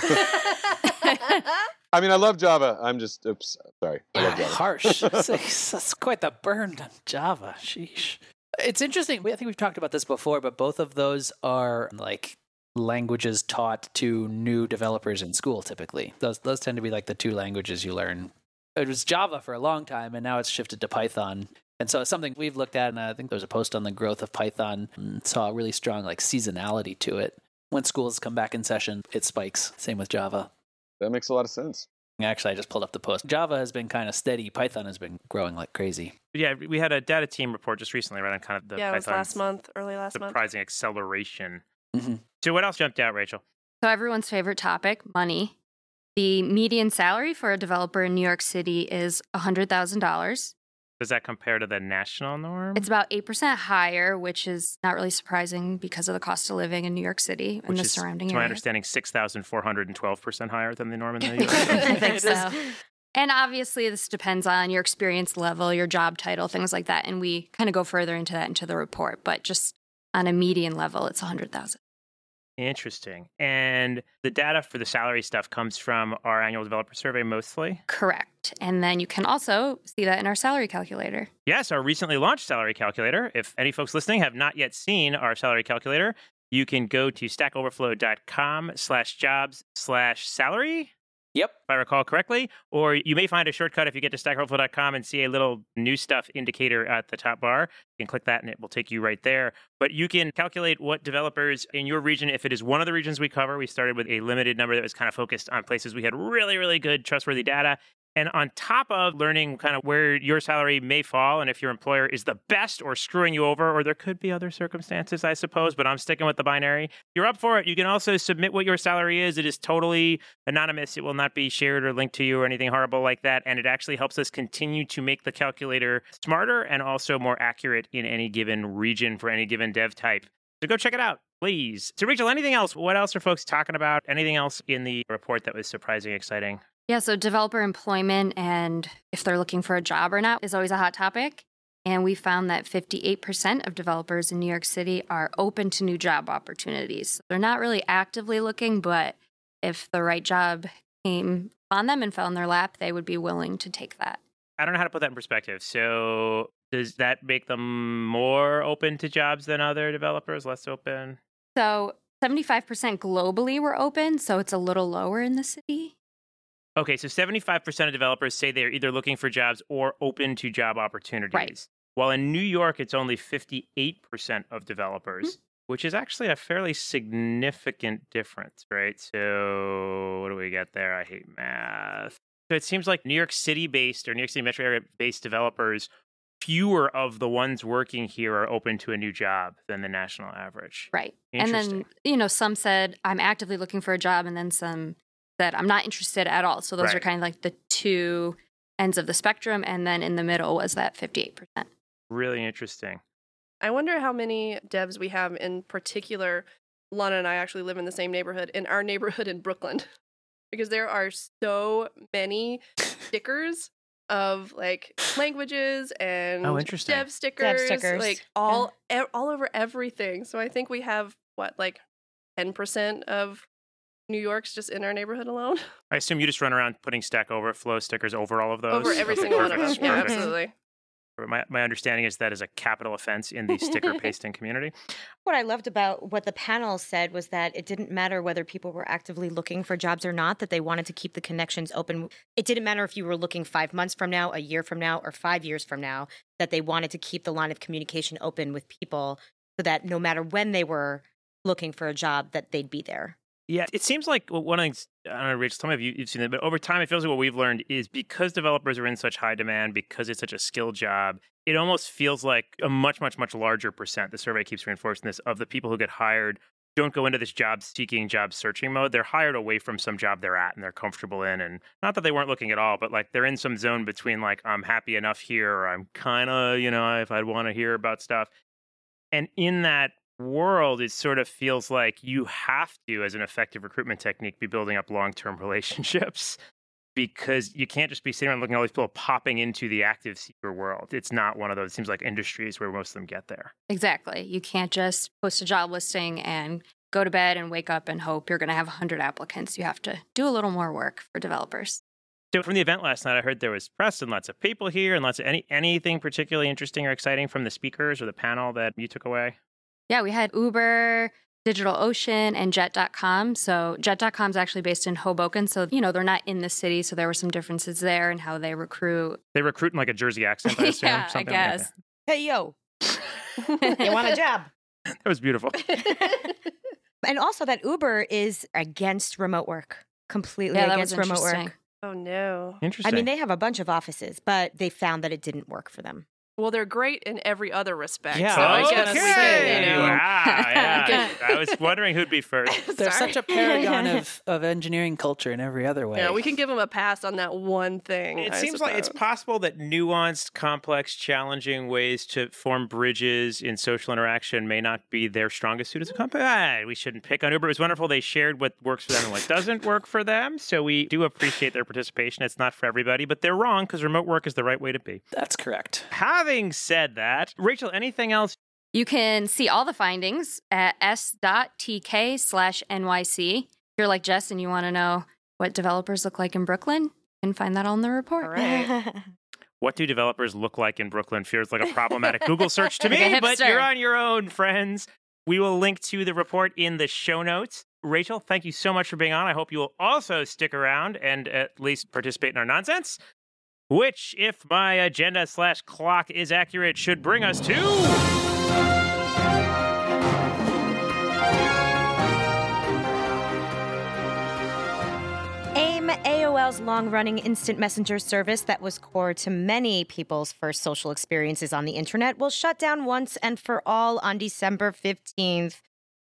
I mean, I love Java. I'm just, oops, sorry. I love Yeah, Java. harsh. That's, that's quite the burn on Java. Sheesh. It's interesting. I think we've talked about this before, but both of those are like languages taught to new developers in school. Typically, those those tend to be like the two languages you learn. It was Java for a long time, and now it's shifted to Python. And so it's something we've looked at, and I think there was a post on the growth of Python, and saw a really strong like seasonality to it. When schools come back in session, it spikes. Same with Java. That makes a lot of sense. Actually, I just pulled up the post. Java has been kind of steady. Python has been growing like crazy. Yeah, we had a data team report just recently, right, on kind of the yeah, it was Python's last month, early last month. surprising acceleration. Mm-hmm. So what else jumped out, Rachel? So everyone's favorite topic, money. The median salary for a developer in New York City is one hundred thousand dollars. Does that compare to the national norm? It's about eight percent higher, which is not really surprising because of the cost of living in New York City and Which the is, surrounding to my area. understanding, six thousand four hundred twelve percent higher than the norm in the U S. I think It so. is. And obviously, this depends on your experience level, your job title, things like that. And we kind of go further into that into the report. But just on a median level, it's one hundred thousand. Interesting. And the data for the salary stuff comes from our annual developer survey mostly? Correct. And then you can also see that in our salary calculator. Yes, our recently launched salary calculator. If any folks listening have not yet seen our salary calculator, you can go to stackoverflow.com slash jobs slash salary. Yep. if I recall correctly. Or you may find a shortcut if you get to stack overflow dot com and see a little new stuff indicator at the top bar. You can click that and it will take you right there. But you can calculate what developers in your region, if it is one of the regions we cover, we started with a limited number that was kind of focused on places we had really, really good, trustworthy data. And on top of learning kind of where your salary may fall and if your employer is the best or screwing you over, or there could be other circumstances, I suppose, but I'm sticking with the binary. If you're up for it, you can also submit what your salary is. It is totally anonymous. It will not be shared or linked to you or anything horrible like that. And it actually helps us continue to make the calculator smarter and also more accurate in any given region for any given dev type. So go check it out, please. So Rachel, anything else? What else are folks talking about? Anything else in the report that was surprising, exciting? Yeah, so developer employment and if they're looking for a job or not is always a hot topic. And we found that fifty-eight percent of developers in New York City are open to new job opportunities. They're not really actively looking, but if the right job came on them and fell in their lap, they would be willing to take that. I don't know how to put that in perspective. So does that make them more open to jobs than other developers, less open? So seventy-five percent globally were open, so it's a little lower in the city. Okay, so seventy-five percent of developers say they're either looking for jobs or open to job opportunities. Right. While in New York, it's only fifty-eight percent of developers, mm-hmm. which is actually a fairly significant difference, right? So what do we get there? I hate math. So it seems like New York City-based or New York City metro area-based developers, fewer of the ones working here are open to a new job than the national average. Right. And then, you know, some said, I'm actively looking for a job, and then some that I'm not interested at all. So those right. are kind of like the two ends of the spectrum. And then in the middle was that fifty-eight percent. Really interesting. I wonder how many devs we have in particular. Lana and I actually live in the same neighborhood, in our neighborhood in Brooklyn, because there are so many stickers of like languages and oh, interesting. dev stickers, dev stickers. like all yeah. e- all over everything. So I think we have what, like ten percent of New York's just in our neighborhood alone. I assume you just run around putting Stack Overflow stickers over all of those? Over every okay, single perfect, one of them. Yeah, perfect. absolutely. My, my understanding is that is a capital offense in the sticker pasting community. What I loved about what the panel said was that it didn't matter whether people were actively looking for jobs or not, that they wanted to keep the connections open. It didn't matter if you were looking five months from now, a year from now, or five years from now, that they wanted to keep the line of communication open with people so that no matter when they were looking for a job, that they'd be there. Yeah, it seems like one of the things, I don't know, Rachel, some of you, you've seen it, but over time, it feels like what we've learned is because developers are in such high demand, because it's such a skilled job, it almost feels like a much, much, much larger percent, the survey keeps reinforcing this, of the people who get hired don't go into this job-seeking, job-searching mode. They're hired away from some job they're at and they're comfortable in. And not that they weren't looking at all, but like they're in some zone between like, I'm happy enough here, or I'm kind of, you know, if I'd want to hear about stuff. And in that world, it sort of feels like you have to, as an effective recruitment technique, be building up long-term relationships because you can't just be sitting around looking at all these people popping into the active seeker world. It's not one of those, it seems like, industries where most of them get there. Exactly. You can't just post a job listing and go to bed and wake up and hope you're going to have one hundred applicants. You have to do a little more work for developers. So from the event last night, I heard there was press and lots of people here and lots of any anything particularly interesting or exciting from the speakers or the panel that you took away? Yeah, we had Uber, DigitalOcean, and Jet dot com. So Jet dot com is actually based in Hoboken. So, you know, they're not in the city. So there were some differences there in how they recruit. They recruit in like a Jersey accent, I assume? yeah, something I guess. Like Hey, yo, you want a job? that. That was beautiful. And also that Uber is against remote work, completely Yeah, that against was remote work. interesting. Oh, no. Interesting. I mean, they have a bunch of offices, but they found that it didn't work for them. Well, they're great in every other respect. Yeah, so I was guess gonna we say, can, you know. Wow, yeah. I was wondering who'd be first. They're Sorry. such a paragon of, of engineering culture in every other way. Yeah, we can give them a pass on that one thing. It I seems like it's suppose. possible that nuanced, complex, challenging ways to form bridges in social interaction may not be their strongest suit as a company. Ah, we shouldn't pick on Uber. It was wonderful. They shared what works for them and what doesn't work for them. So we do appreciate their participation. It's not for everybody, but they're wrong because remote work is the right way to be. That's correct. Having said that, Rachel, anything else? You can see all the findings at s.tk slash NYC. If you're like Jess and you want to know what developers look like in Brooklyn, you can find that on the report. All right. What do developers look like in Brooklyn? Feels like a problematic Google search to Like me, a but hipster. you're on your own, friends. We will link to the report in the show notes. Rachel, thank you so much for being on. I hope you will also stick around and at least participate in our nonsense, which, if my agenda slash clock is accurate, should bring us to... AIM, A O L's long-running instant messenger service that was core to many people's first social experiences on the internet, will shut down once and for all on December fifteenth.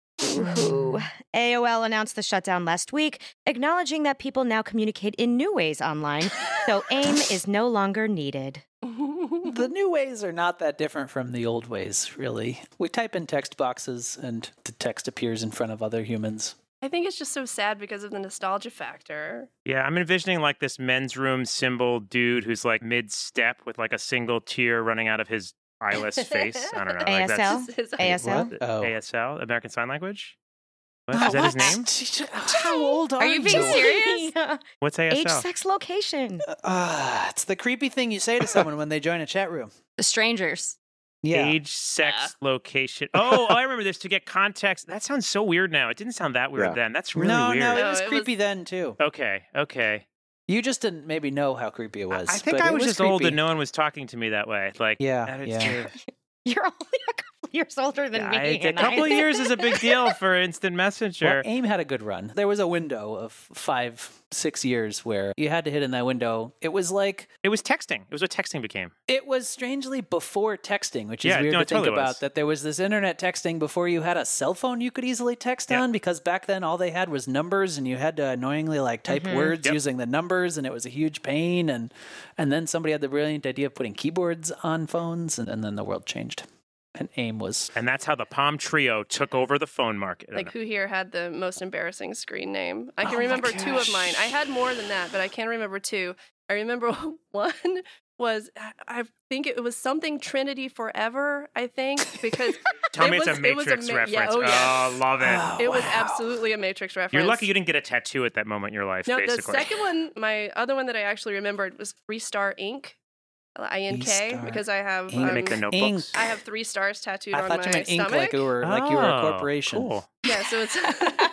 Ooh. A O L announced the shutdown last week, acknowledging that people now communicate in new ways online, so AIM is no longer needed. The new ways are not that different from the old ways, really. We type in text boxes and the text appears in front of other humans. I think it's just so sad because of the nostalgia factor. Yeah, I'm envisioning like this men's room symbol dude who's like mid-step with like a single tear running out of his eyeless face. I don't know. A Like S L? His- A S L? What? Oh. A S L, American Sign Language? What? Is that his name? How old are, Are you being serious? Yeah. What's A S L? Age, sex, location. Uh, it's the creepy thing you say to someone when they join a chat room. The strangers. Yeah. Age, sex, location. Oh, oh, I remember this. To get context. That sounds so weird now. It didn't sound that weird Yeah. then. That's really no, weird. no, it No, was it creepy was- then too. Okay, okay. You just didn't maybe know how creepy it was. I think but I it was, was just old creepy. and no one was talking to me that way. Like, Yeah, that is yeah. true. You're only a couple years older than Yeah, me. it's a and couple I- of years is a big deal for instant messenger. Well, AIM had a good run. There was a window of five, six years where you had to hit in that window. It was like, It was texting. It was what texting became. it was strangely before texting, which is Yeah, weird no, to it think totally about. was. That there was this internet texting before you had a cell phone you could easily text Yep. on, because back then all they had was numbers and you had to annoyingly like type Mhm. words Yep. using the numbers, and it was a huge pain. And and then somebody had the brilliant idea of putting keyboards on phones, and, and then the world changed. And AIM was And that's how the Palm Trio took over the phone market. Like, who here had the most embarrassing screen name? I can Oh my remember two of mine. I gosh. had more than that, but I can't remember two. I remember one was, I- I think it was something Trinity Forever, I think, because Tell it me was, it's a it was Matrix ma- reference. yeah, oh, yeah. Oh, love it. Oh, It was wow. absolutely a Matrix reference. You're lucky you didn't get a tattoo at that moment in your life, No, basically. the second one, my other one that I actually remembered was Three Star Ink, I N K, Three-Star because I have Ink. They make the um, notebooks. I have three stars tattooed I on thought my you meant ink stomach. like you were like you were a Oh, corporation. Cool. Yeah, so it's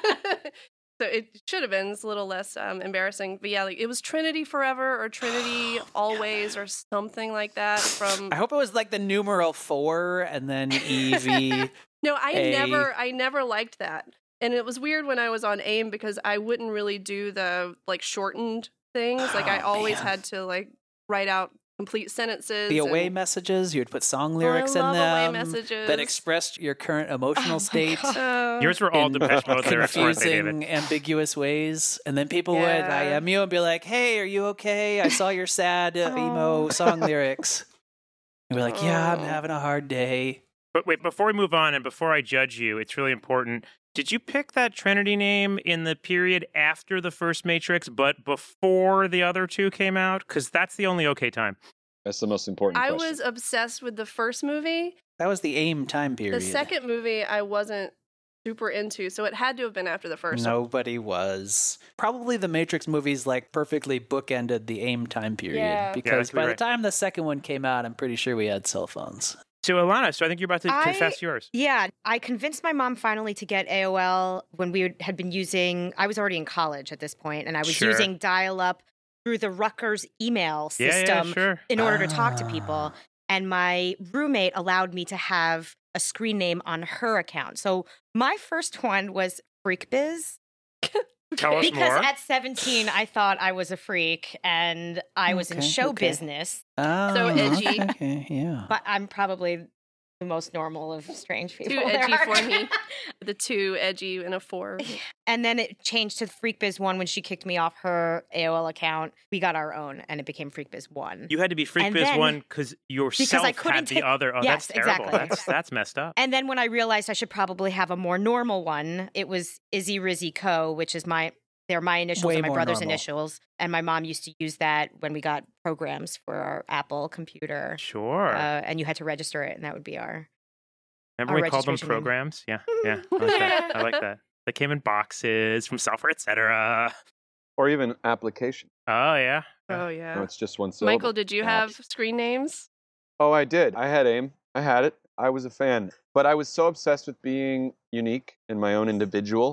so it should have been. It's a little less um, embarrassing, but yeah, like it was Trinity Forever or Trinity Always or something like that. From I hope it was like the numeral four and then E V. no, I a- never, I never liked that, and it was weird when I was on AIM because I wouldn't really do the like shortened things. Like I Oh, always man. had to like write out complete sentences. The away and- messages, you would put song Oh, lyrics I love in away them messages. that expressed your current emotional Oh my state God. Oh. Yours were all in Depeche Mode lyrics, weren't they, David? confusing, ambiguous ways. And then people would Yeah. I M you and be like, hey, are you okay? I saw your sad uh, emo Oh. song lyrics. You'd be like, yeah, I'm Oh. having a hard day. But wait, before we move on and before I judge you, it's really important. Did you pick that Trinity name in the period after the first Matrix, but before the other two came out? Because that's the only okay time. That's the most important I question. was obsessed with the first movie. That was the AIM time period. The second movie I wasn't super into, so it had to have been after the first one. Nobody was. Probably the Matrix movies like perfectly bookended the AIM time period. Yeah. Because Yeah, by you're the right. time the second one came out, I'm pretty sure we had cell phones. So, Alana, so I think you're about to I- confess yours. Yeah, I convinced my mom finally to get A O L when we had been using, I was already in college at this point, and I was Sure. using dial up through the Rutgers email Yeah, system yeah, sure. in order to talk to Ah. people. And my roommate allowed me to have a screen name on her account. So my first one was FreakBiz. Tell us Because more. at seventeen, I thought I was a freak and I was in Okay, show okay. business. Oh, So edgy. Okay, yeah. But I'm probably the most normal of strange people. Too there edgy are. for me. The two edgy and a four. And then it changed to FreakBiz one when she kicked me off her A O L account. We got our own, and it became FreakBiz one. You had to be Freak And Biz then- one because yourself I couldn't had the take- other. Oh, Yes, that's terrible. exactly. That's that's messed up. And then when I realized I should probably have a more normal one, it was Izzy Rizzy Co., which is my they're my initials Way and my more brother's normal. initials. And my mom used to use that when we got programs for our Apple computer. Sure. Uh, and you had to register it, and that would be our. Remember our we called them registration name. programs? Yeah, yeah. I like that. I like that. They came in boxes from software, et cetera. Or even application. Oh yeah. Oh yeah. No, it's just one syllable. Michael, did you have screen names? Oh, I did. I had AIM. I had it. I was a fan. But I was so obsessed with being unique and my own individual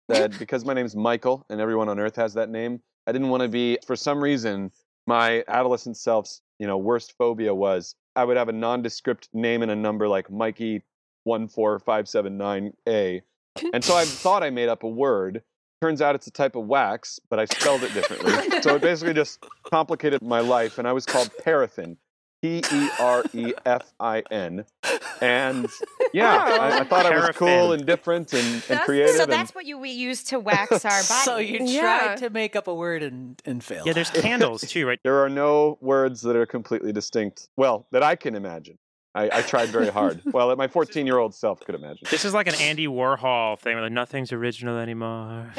that because my name's Michael and everyone on Earth has that name, I didn't want to be, for some reason, my adolescent self's, you know, worst phobia was I would have a nondescript name and a number like Mikey one four five seven nine A. And so I thought I made up a word. Turns out it's a type of wax, but I spelled it differently. So it basically just complicated my life, and I was called Paraffin. P E R E F I N. And yeah, I, I thought I was cool and different and, and creative. So and that's what you we use to wax our body. So you Yeah. tried to make up a word and, and failed. Yeah, there's candles too, right? there are no words that are completely distinct. Well, that I can imagine. I, I tried very hard. Well, that my fourteen-year-old self could imagine. This is like an Andy Warhol thing where like, nothing's original anymore.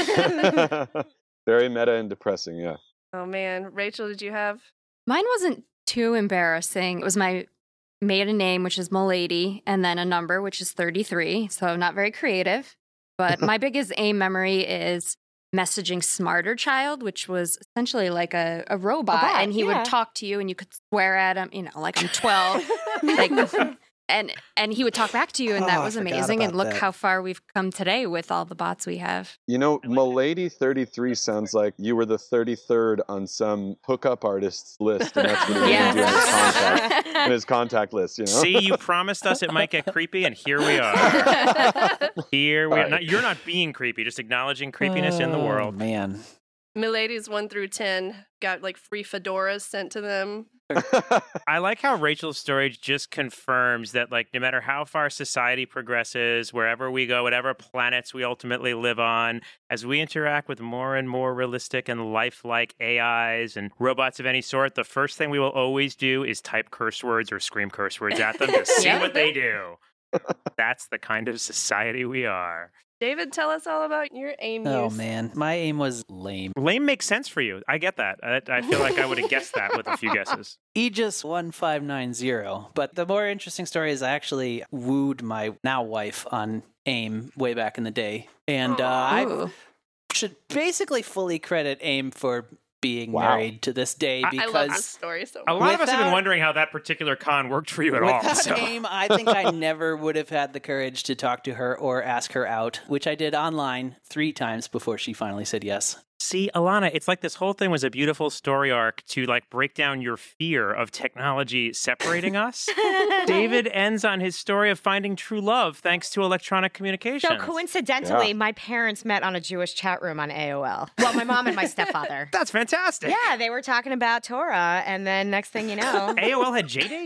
Very meta and depressing, yeah. Oh man, Rachel, did you have? Mine wasn't too embarrassing. It was my maiden name, which is Milady, and then a number, which is thirty-three. So not very creative. But my biggest AIM memory is messaging Smarter Child, which was essentially like a, a robot. A bot, and he yeah. would talk to you and you could swear at him, you know, like I'm twelve. like and and he would talk back to you, and Oh, that I was forgot amazing. And about look that. how far we've come today with all the bots we have. You know, Milady thirty-three sounds like you were the thirty-third on some hookup artist's list, and that's what he Yes. named you in his contact, in his contact list, you know? See, you promised us it might get creepy, and here we are. Here we are. Right. Not, you're not being creepy, just acknowledging creepiness in the Oh, world. Man. Milady's one through ten got like free fedoras sent to them. I like how Rachel's story just confirms that, like, no matter how far society progresses, wherever we go, whatever planets we ultimately live on, as we interact with more and more realistic and lifelike A Is and robots of any sort, the first thing we will always do is type curse words or scream curse words at them to see Yeah. what they do. That's the kind of society we are. David, tell us all about your AIM Oh, use. man. My aim was lame. Lame makes sense for you. I get that. I, I feel like I would have guessed that with a few guesses. Aegis one five nine zero. But the more interesting story is I actually wooed my now wife on AIM way back in the day. And uh, I Ooh. should basically fully credit AIM for being Wow. married to this day I- I because I love this story so A much. lot of us have been Without- wondering how that particular con worked for you at all. without So. AIM, I think I never would have had the courage to talk to her or ask her out, which I did online three times before she finally said yes. See, Alana, it's like this whole thing was a beautiful story arc to like break down your fear of technology separating us. David ends on his story of finding true love thanks to electronic communication. So coincidentally, Yeah. my parents met on a Jewish chat room on A O L. Well, my mom and my stepfather. That's fantastic. Yeah, they were talking about Torah, and then next thing you know, A O L had J-Date?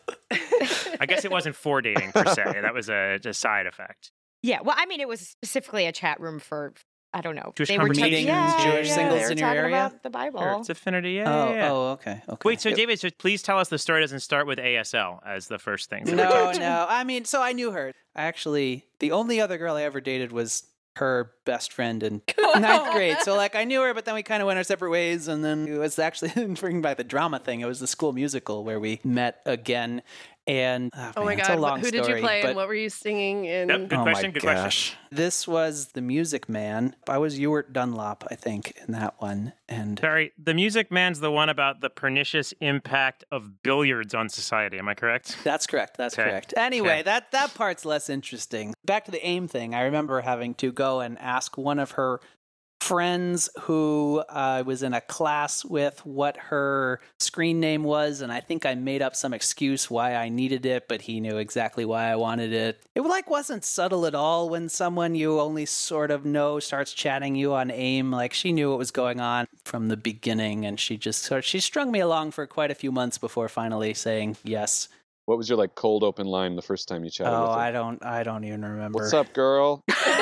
I guess it wasn't for dating per se. That was a, a side effect. yeah. Well, I mean, it was specifically a chat room for I don't know. Jewish they were conversations, yeah, Jewish yeah, singles they were in your talking area? about the Bible. Sure, it's affinity. Yeah, Oh, yeah, yeah. oh, okay, okay. Wait, so David, so please tell us the story doesn't start with A S L as the first thing. No, no. I mean, so I knew her. Actually, the only other girl I ever dated was her best friend in ninth grade. So, like, I knew her, but then we kind of went our separate ways. And then it was actually, bringing back the drama thing, it was the school musical where we met again. And, oh, Oh man, my it's a God. long Who did you story, play but- and what were you singing in? Yep, good Oh question, my good gosh. question. This was The Music Man. I was Ewart Dunlop, I think, in that one. And Sorry, the Music Man's the one about the pernicious impact of billiards on society. Am I correct? that's correct. That's Okay. correct. Anyway, Okay. that, that part's less interesting. Back to the AIM thing. I remember having to go and ask one of her friends who I was in a class with what her screen name was, and I think I made up some excuse why I needed it, but he knew exactly why I wanted it. It like wasn't subtle at all when someone you only sort of know starts chatting you on AIM. Like, she knew what was going on from the beginning, and she just sort of, she strung me along for quite a few months before finally saying yes. What was your like cold open line the first time you chatted Oh, with her? I don't I don't even remember. What's up, girl?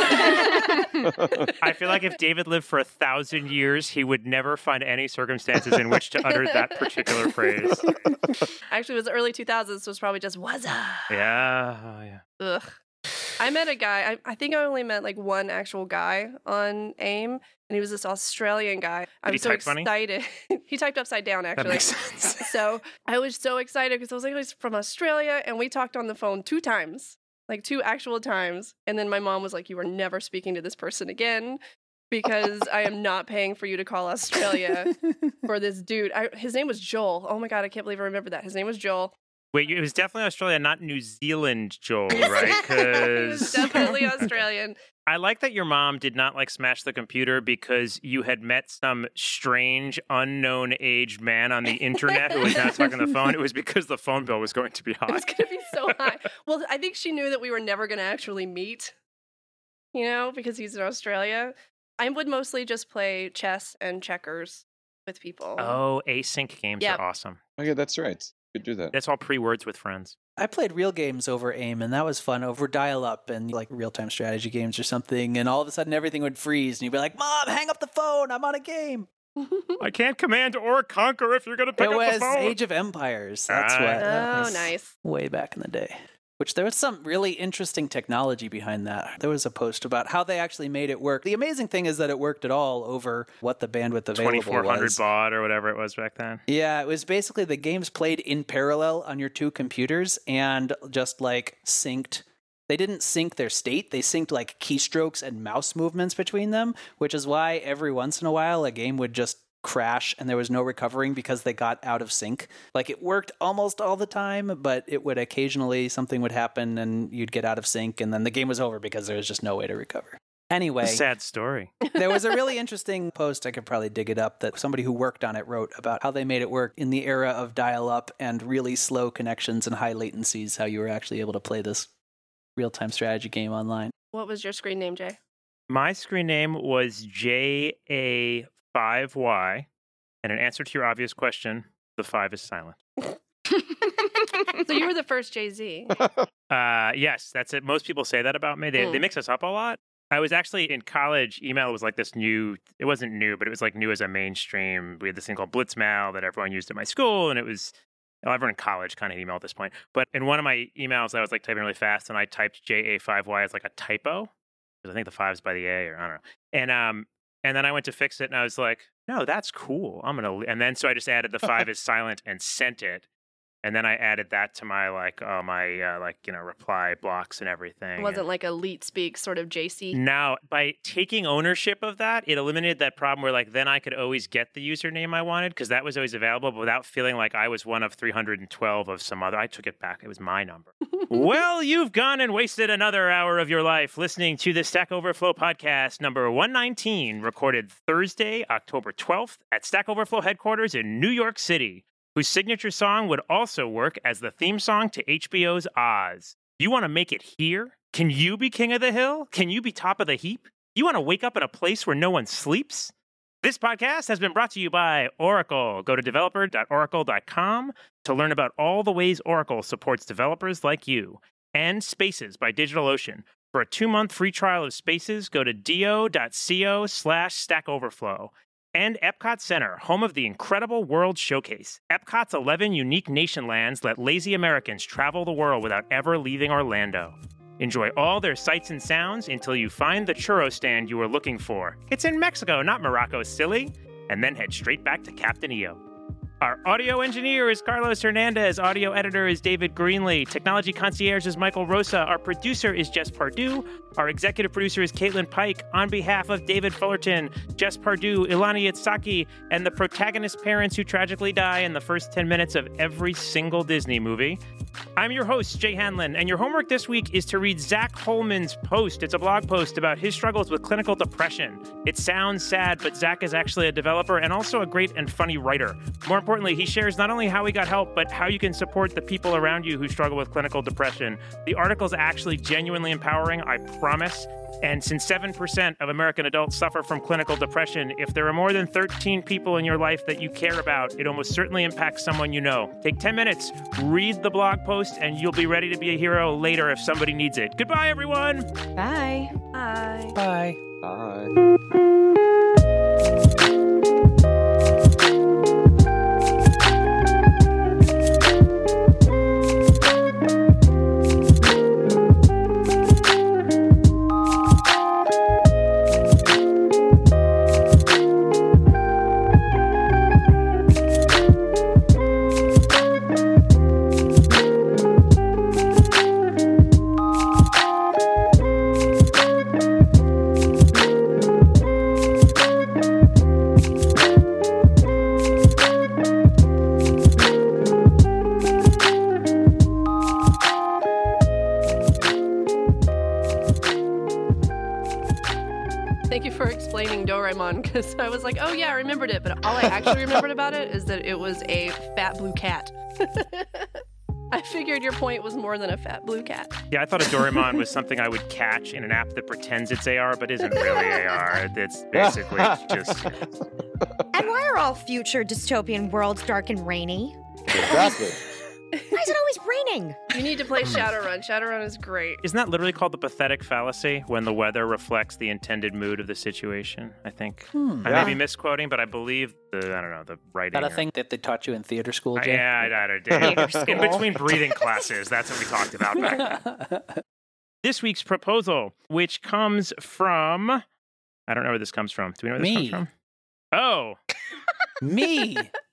I feel like if David lived for a thousand years, he would never find any circumstances in which to utter that particular phrase. Actually, it was the early two thousands, so it was probably just what's up. Yeah, oh, yeah. Ugh. I met a guy. I, I think I only met like one actual guy on AIM, and he was this Australian guy. I Did he was so type funny? excited. He typed upside down, That actually. makes sense. So I was so excited because I was like, he's from Australia, and we talked on the phone two times, like two actual times. And then my mom was like, "You are never speaking to this person again." Because I am not paying for you to call Australia for this dude. I, his name was Joel. Oh my God, I can't believe I remember that. His name was Joel. Wait, it was definitely Australia, not New Zealand, Joel, right? Because Definitely Australian. I like that your mom did not like smash the computer because you had met some strange, unknown aged man on the internet who was now talking on the phone. It was because the phone bill was going to be It was high. going to be so high. Well, I think she knew that we were never going to actually meet, you know, because he's in Australia. I would mostly just play chess and checkers with people. Oh, async games Yep. are awesome. Oh, yeah, that's right. Could do that. That's all pre-words with friends. I played real games over AIM, and that was fun, over dial-up and like real-time strategy games or something, and all of a sudden everything would freeze, and you'd be like, Mom, hang up the phone, I'm on a game. I can't command or conquer if you're going to pick It up was the phone. Age of Empires. That's Ah. what. that Oh, was nice. Way back in the day. Which there was some really interesting technology behind that. There was a post about how they actually made it work. The amazing thing is that it worked at all over what the bandwidth available twenty-four hundred was. baud or whatever it was back then. Yeah, it was basically the games played in parallel on your two computers and just like synced. They didn't sync their state. They synced like keystrokes and mouse movements between them, which is why every once in a while a game would just crash and there was no recovering because they got out of sync. Like it worked almost all the time, but it would occasionally, something would happen and you'd get out of sync and then the game was over because there was just no way to recover. Anyway, Sad story. there was a really interesting post, I could probably dig it up, that somebody who worked on it wrote about how they made it work in the era of dial-up and really slow connections and high latencies, how you were actually able to play this real-time strategy game online. What was your screen name, Jay? My screen name was J A five Y, and in answer to your obvious question, the five is silent. So you were the first Jay-Z. Uh, yes, that's it. Most people say that about me. They, Mm. they mix us up a lot. I was actually in college. Email was like this new, it wasn't new, but it was like new as a mainstream. We had this thing called Blitzmail that everyone used at my school, and it was, well, everyone in college kind of email at this point. But in one of my emails, I was like typing really fast, and I typed J A five Y as like a typo, because I think the five is by the A, or I don't know. And um, and then I went to fix it, and I was like, no, that's cool. I'm gonna, and then so I just added the five is silent and sent it. And then I added that to my like uh, my uh, like you know reply blocks and everything. It wasn't like elite speak sort of J C. Now, by taking ownership of that, it eliminated that problem where like then I could always get the username I wanted because that was always available, but without feeling like I was one of three hundred twelve of some other. I took it back. It was my number. Well, you've gone and wasted another hour of your life listening to the Stack Overflow podcast number one nineteen, recorded Thursday, October twelfth at Stack Overflow headquarters in New York City, whose signature song would also work as the theme song to H B O's Oz. You want to make it here? Can you be king of the hill? Can you be top of the heap? You want to wake up in a place where no one sleeps? This podcast has been brought to you by Oracle. Go to developer dot oracle dot com to learn about all the ways Oracle supports developers like you. And Spaces by DigitalOcean. For a two-month free trial of Spaces, go to do dot co slash stack overflow. And Epcot Center, home of the Incredible World Showcase. Epcot's eleven unique nation lands let lazy Americans travel the world without ever leaving Orlando. Enjoy all their sights and sounds until you find the churro stand you were looking for. It's in Mexico, not Morocco, silly. And then head straight back to Captain E O. Our audio engineer is Carlos Hernandez. Audio editor is David Greenlee. Technology concierge is Michael Rosa. Our producer is Jess Pardue. Our executive producer is Caitlin Pike. On behalf of David Fullerton, Jess Pardue, Ilani Itzaki, and the protagonist parents who tragically die in the first ten minutes of every single Disney movie, I'm your host, Jay Hanlon, and your homework this week is to read Zach Holman's post. It's a blog post about his struggles with clinical depression. It sounds sad, but Zach is actually a developer and also a great and funny writer. More importantly, he shares not only how he got help, but how you can support the people around you who struggle with clinical depression. The article is actually genuinely empowering, I promise. And since seven percent of American adults suffer from clinical depression, if there are more than thirteen people in your life that you care about, it almost certainly impacts someone you know. Take ten minutes, read the blog post, and you'll be ready to be a hero later if somebody needs it. Goodbye, everyone! Bye. Bye. Bye. Bye. for explaining Doraemon because I was like, oh yeah, I remembered it. But all I actually remembered about it is that it was a fat blue cat. I figured your point was more than a fat blue cat. Yeah, I thought a Doraemon was something I would catch in an app that pretends it's A R but isn't really A R. It's basically just... And why are all future dystopian worlds dark and rainy? Exactly. Why is it always raining? You need to play Shadowrun. Shadowrun is great. Isn't that literally called the pathetic fallacy, when the weather reflects the intended mood of the situation, I think? Hmm. I Yeah. may be misquoting, but I believe the, I don't know, the writing. Is that a or- thing that they taught you in theater school, Uh, Jay? yeah, I, I, Theater I, school. in between breathing classes, that's what we talked about. This week's proposal, which comes from, I don't know where this comes from. Do we know where this Me. comes from? Oh, Me.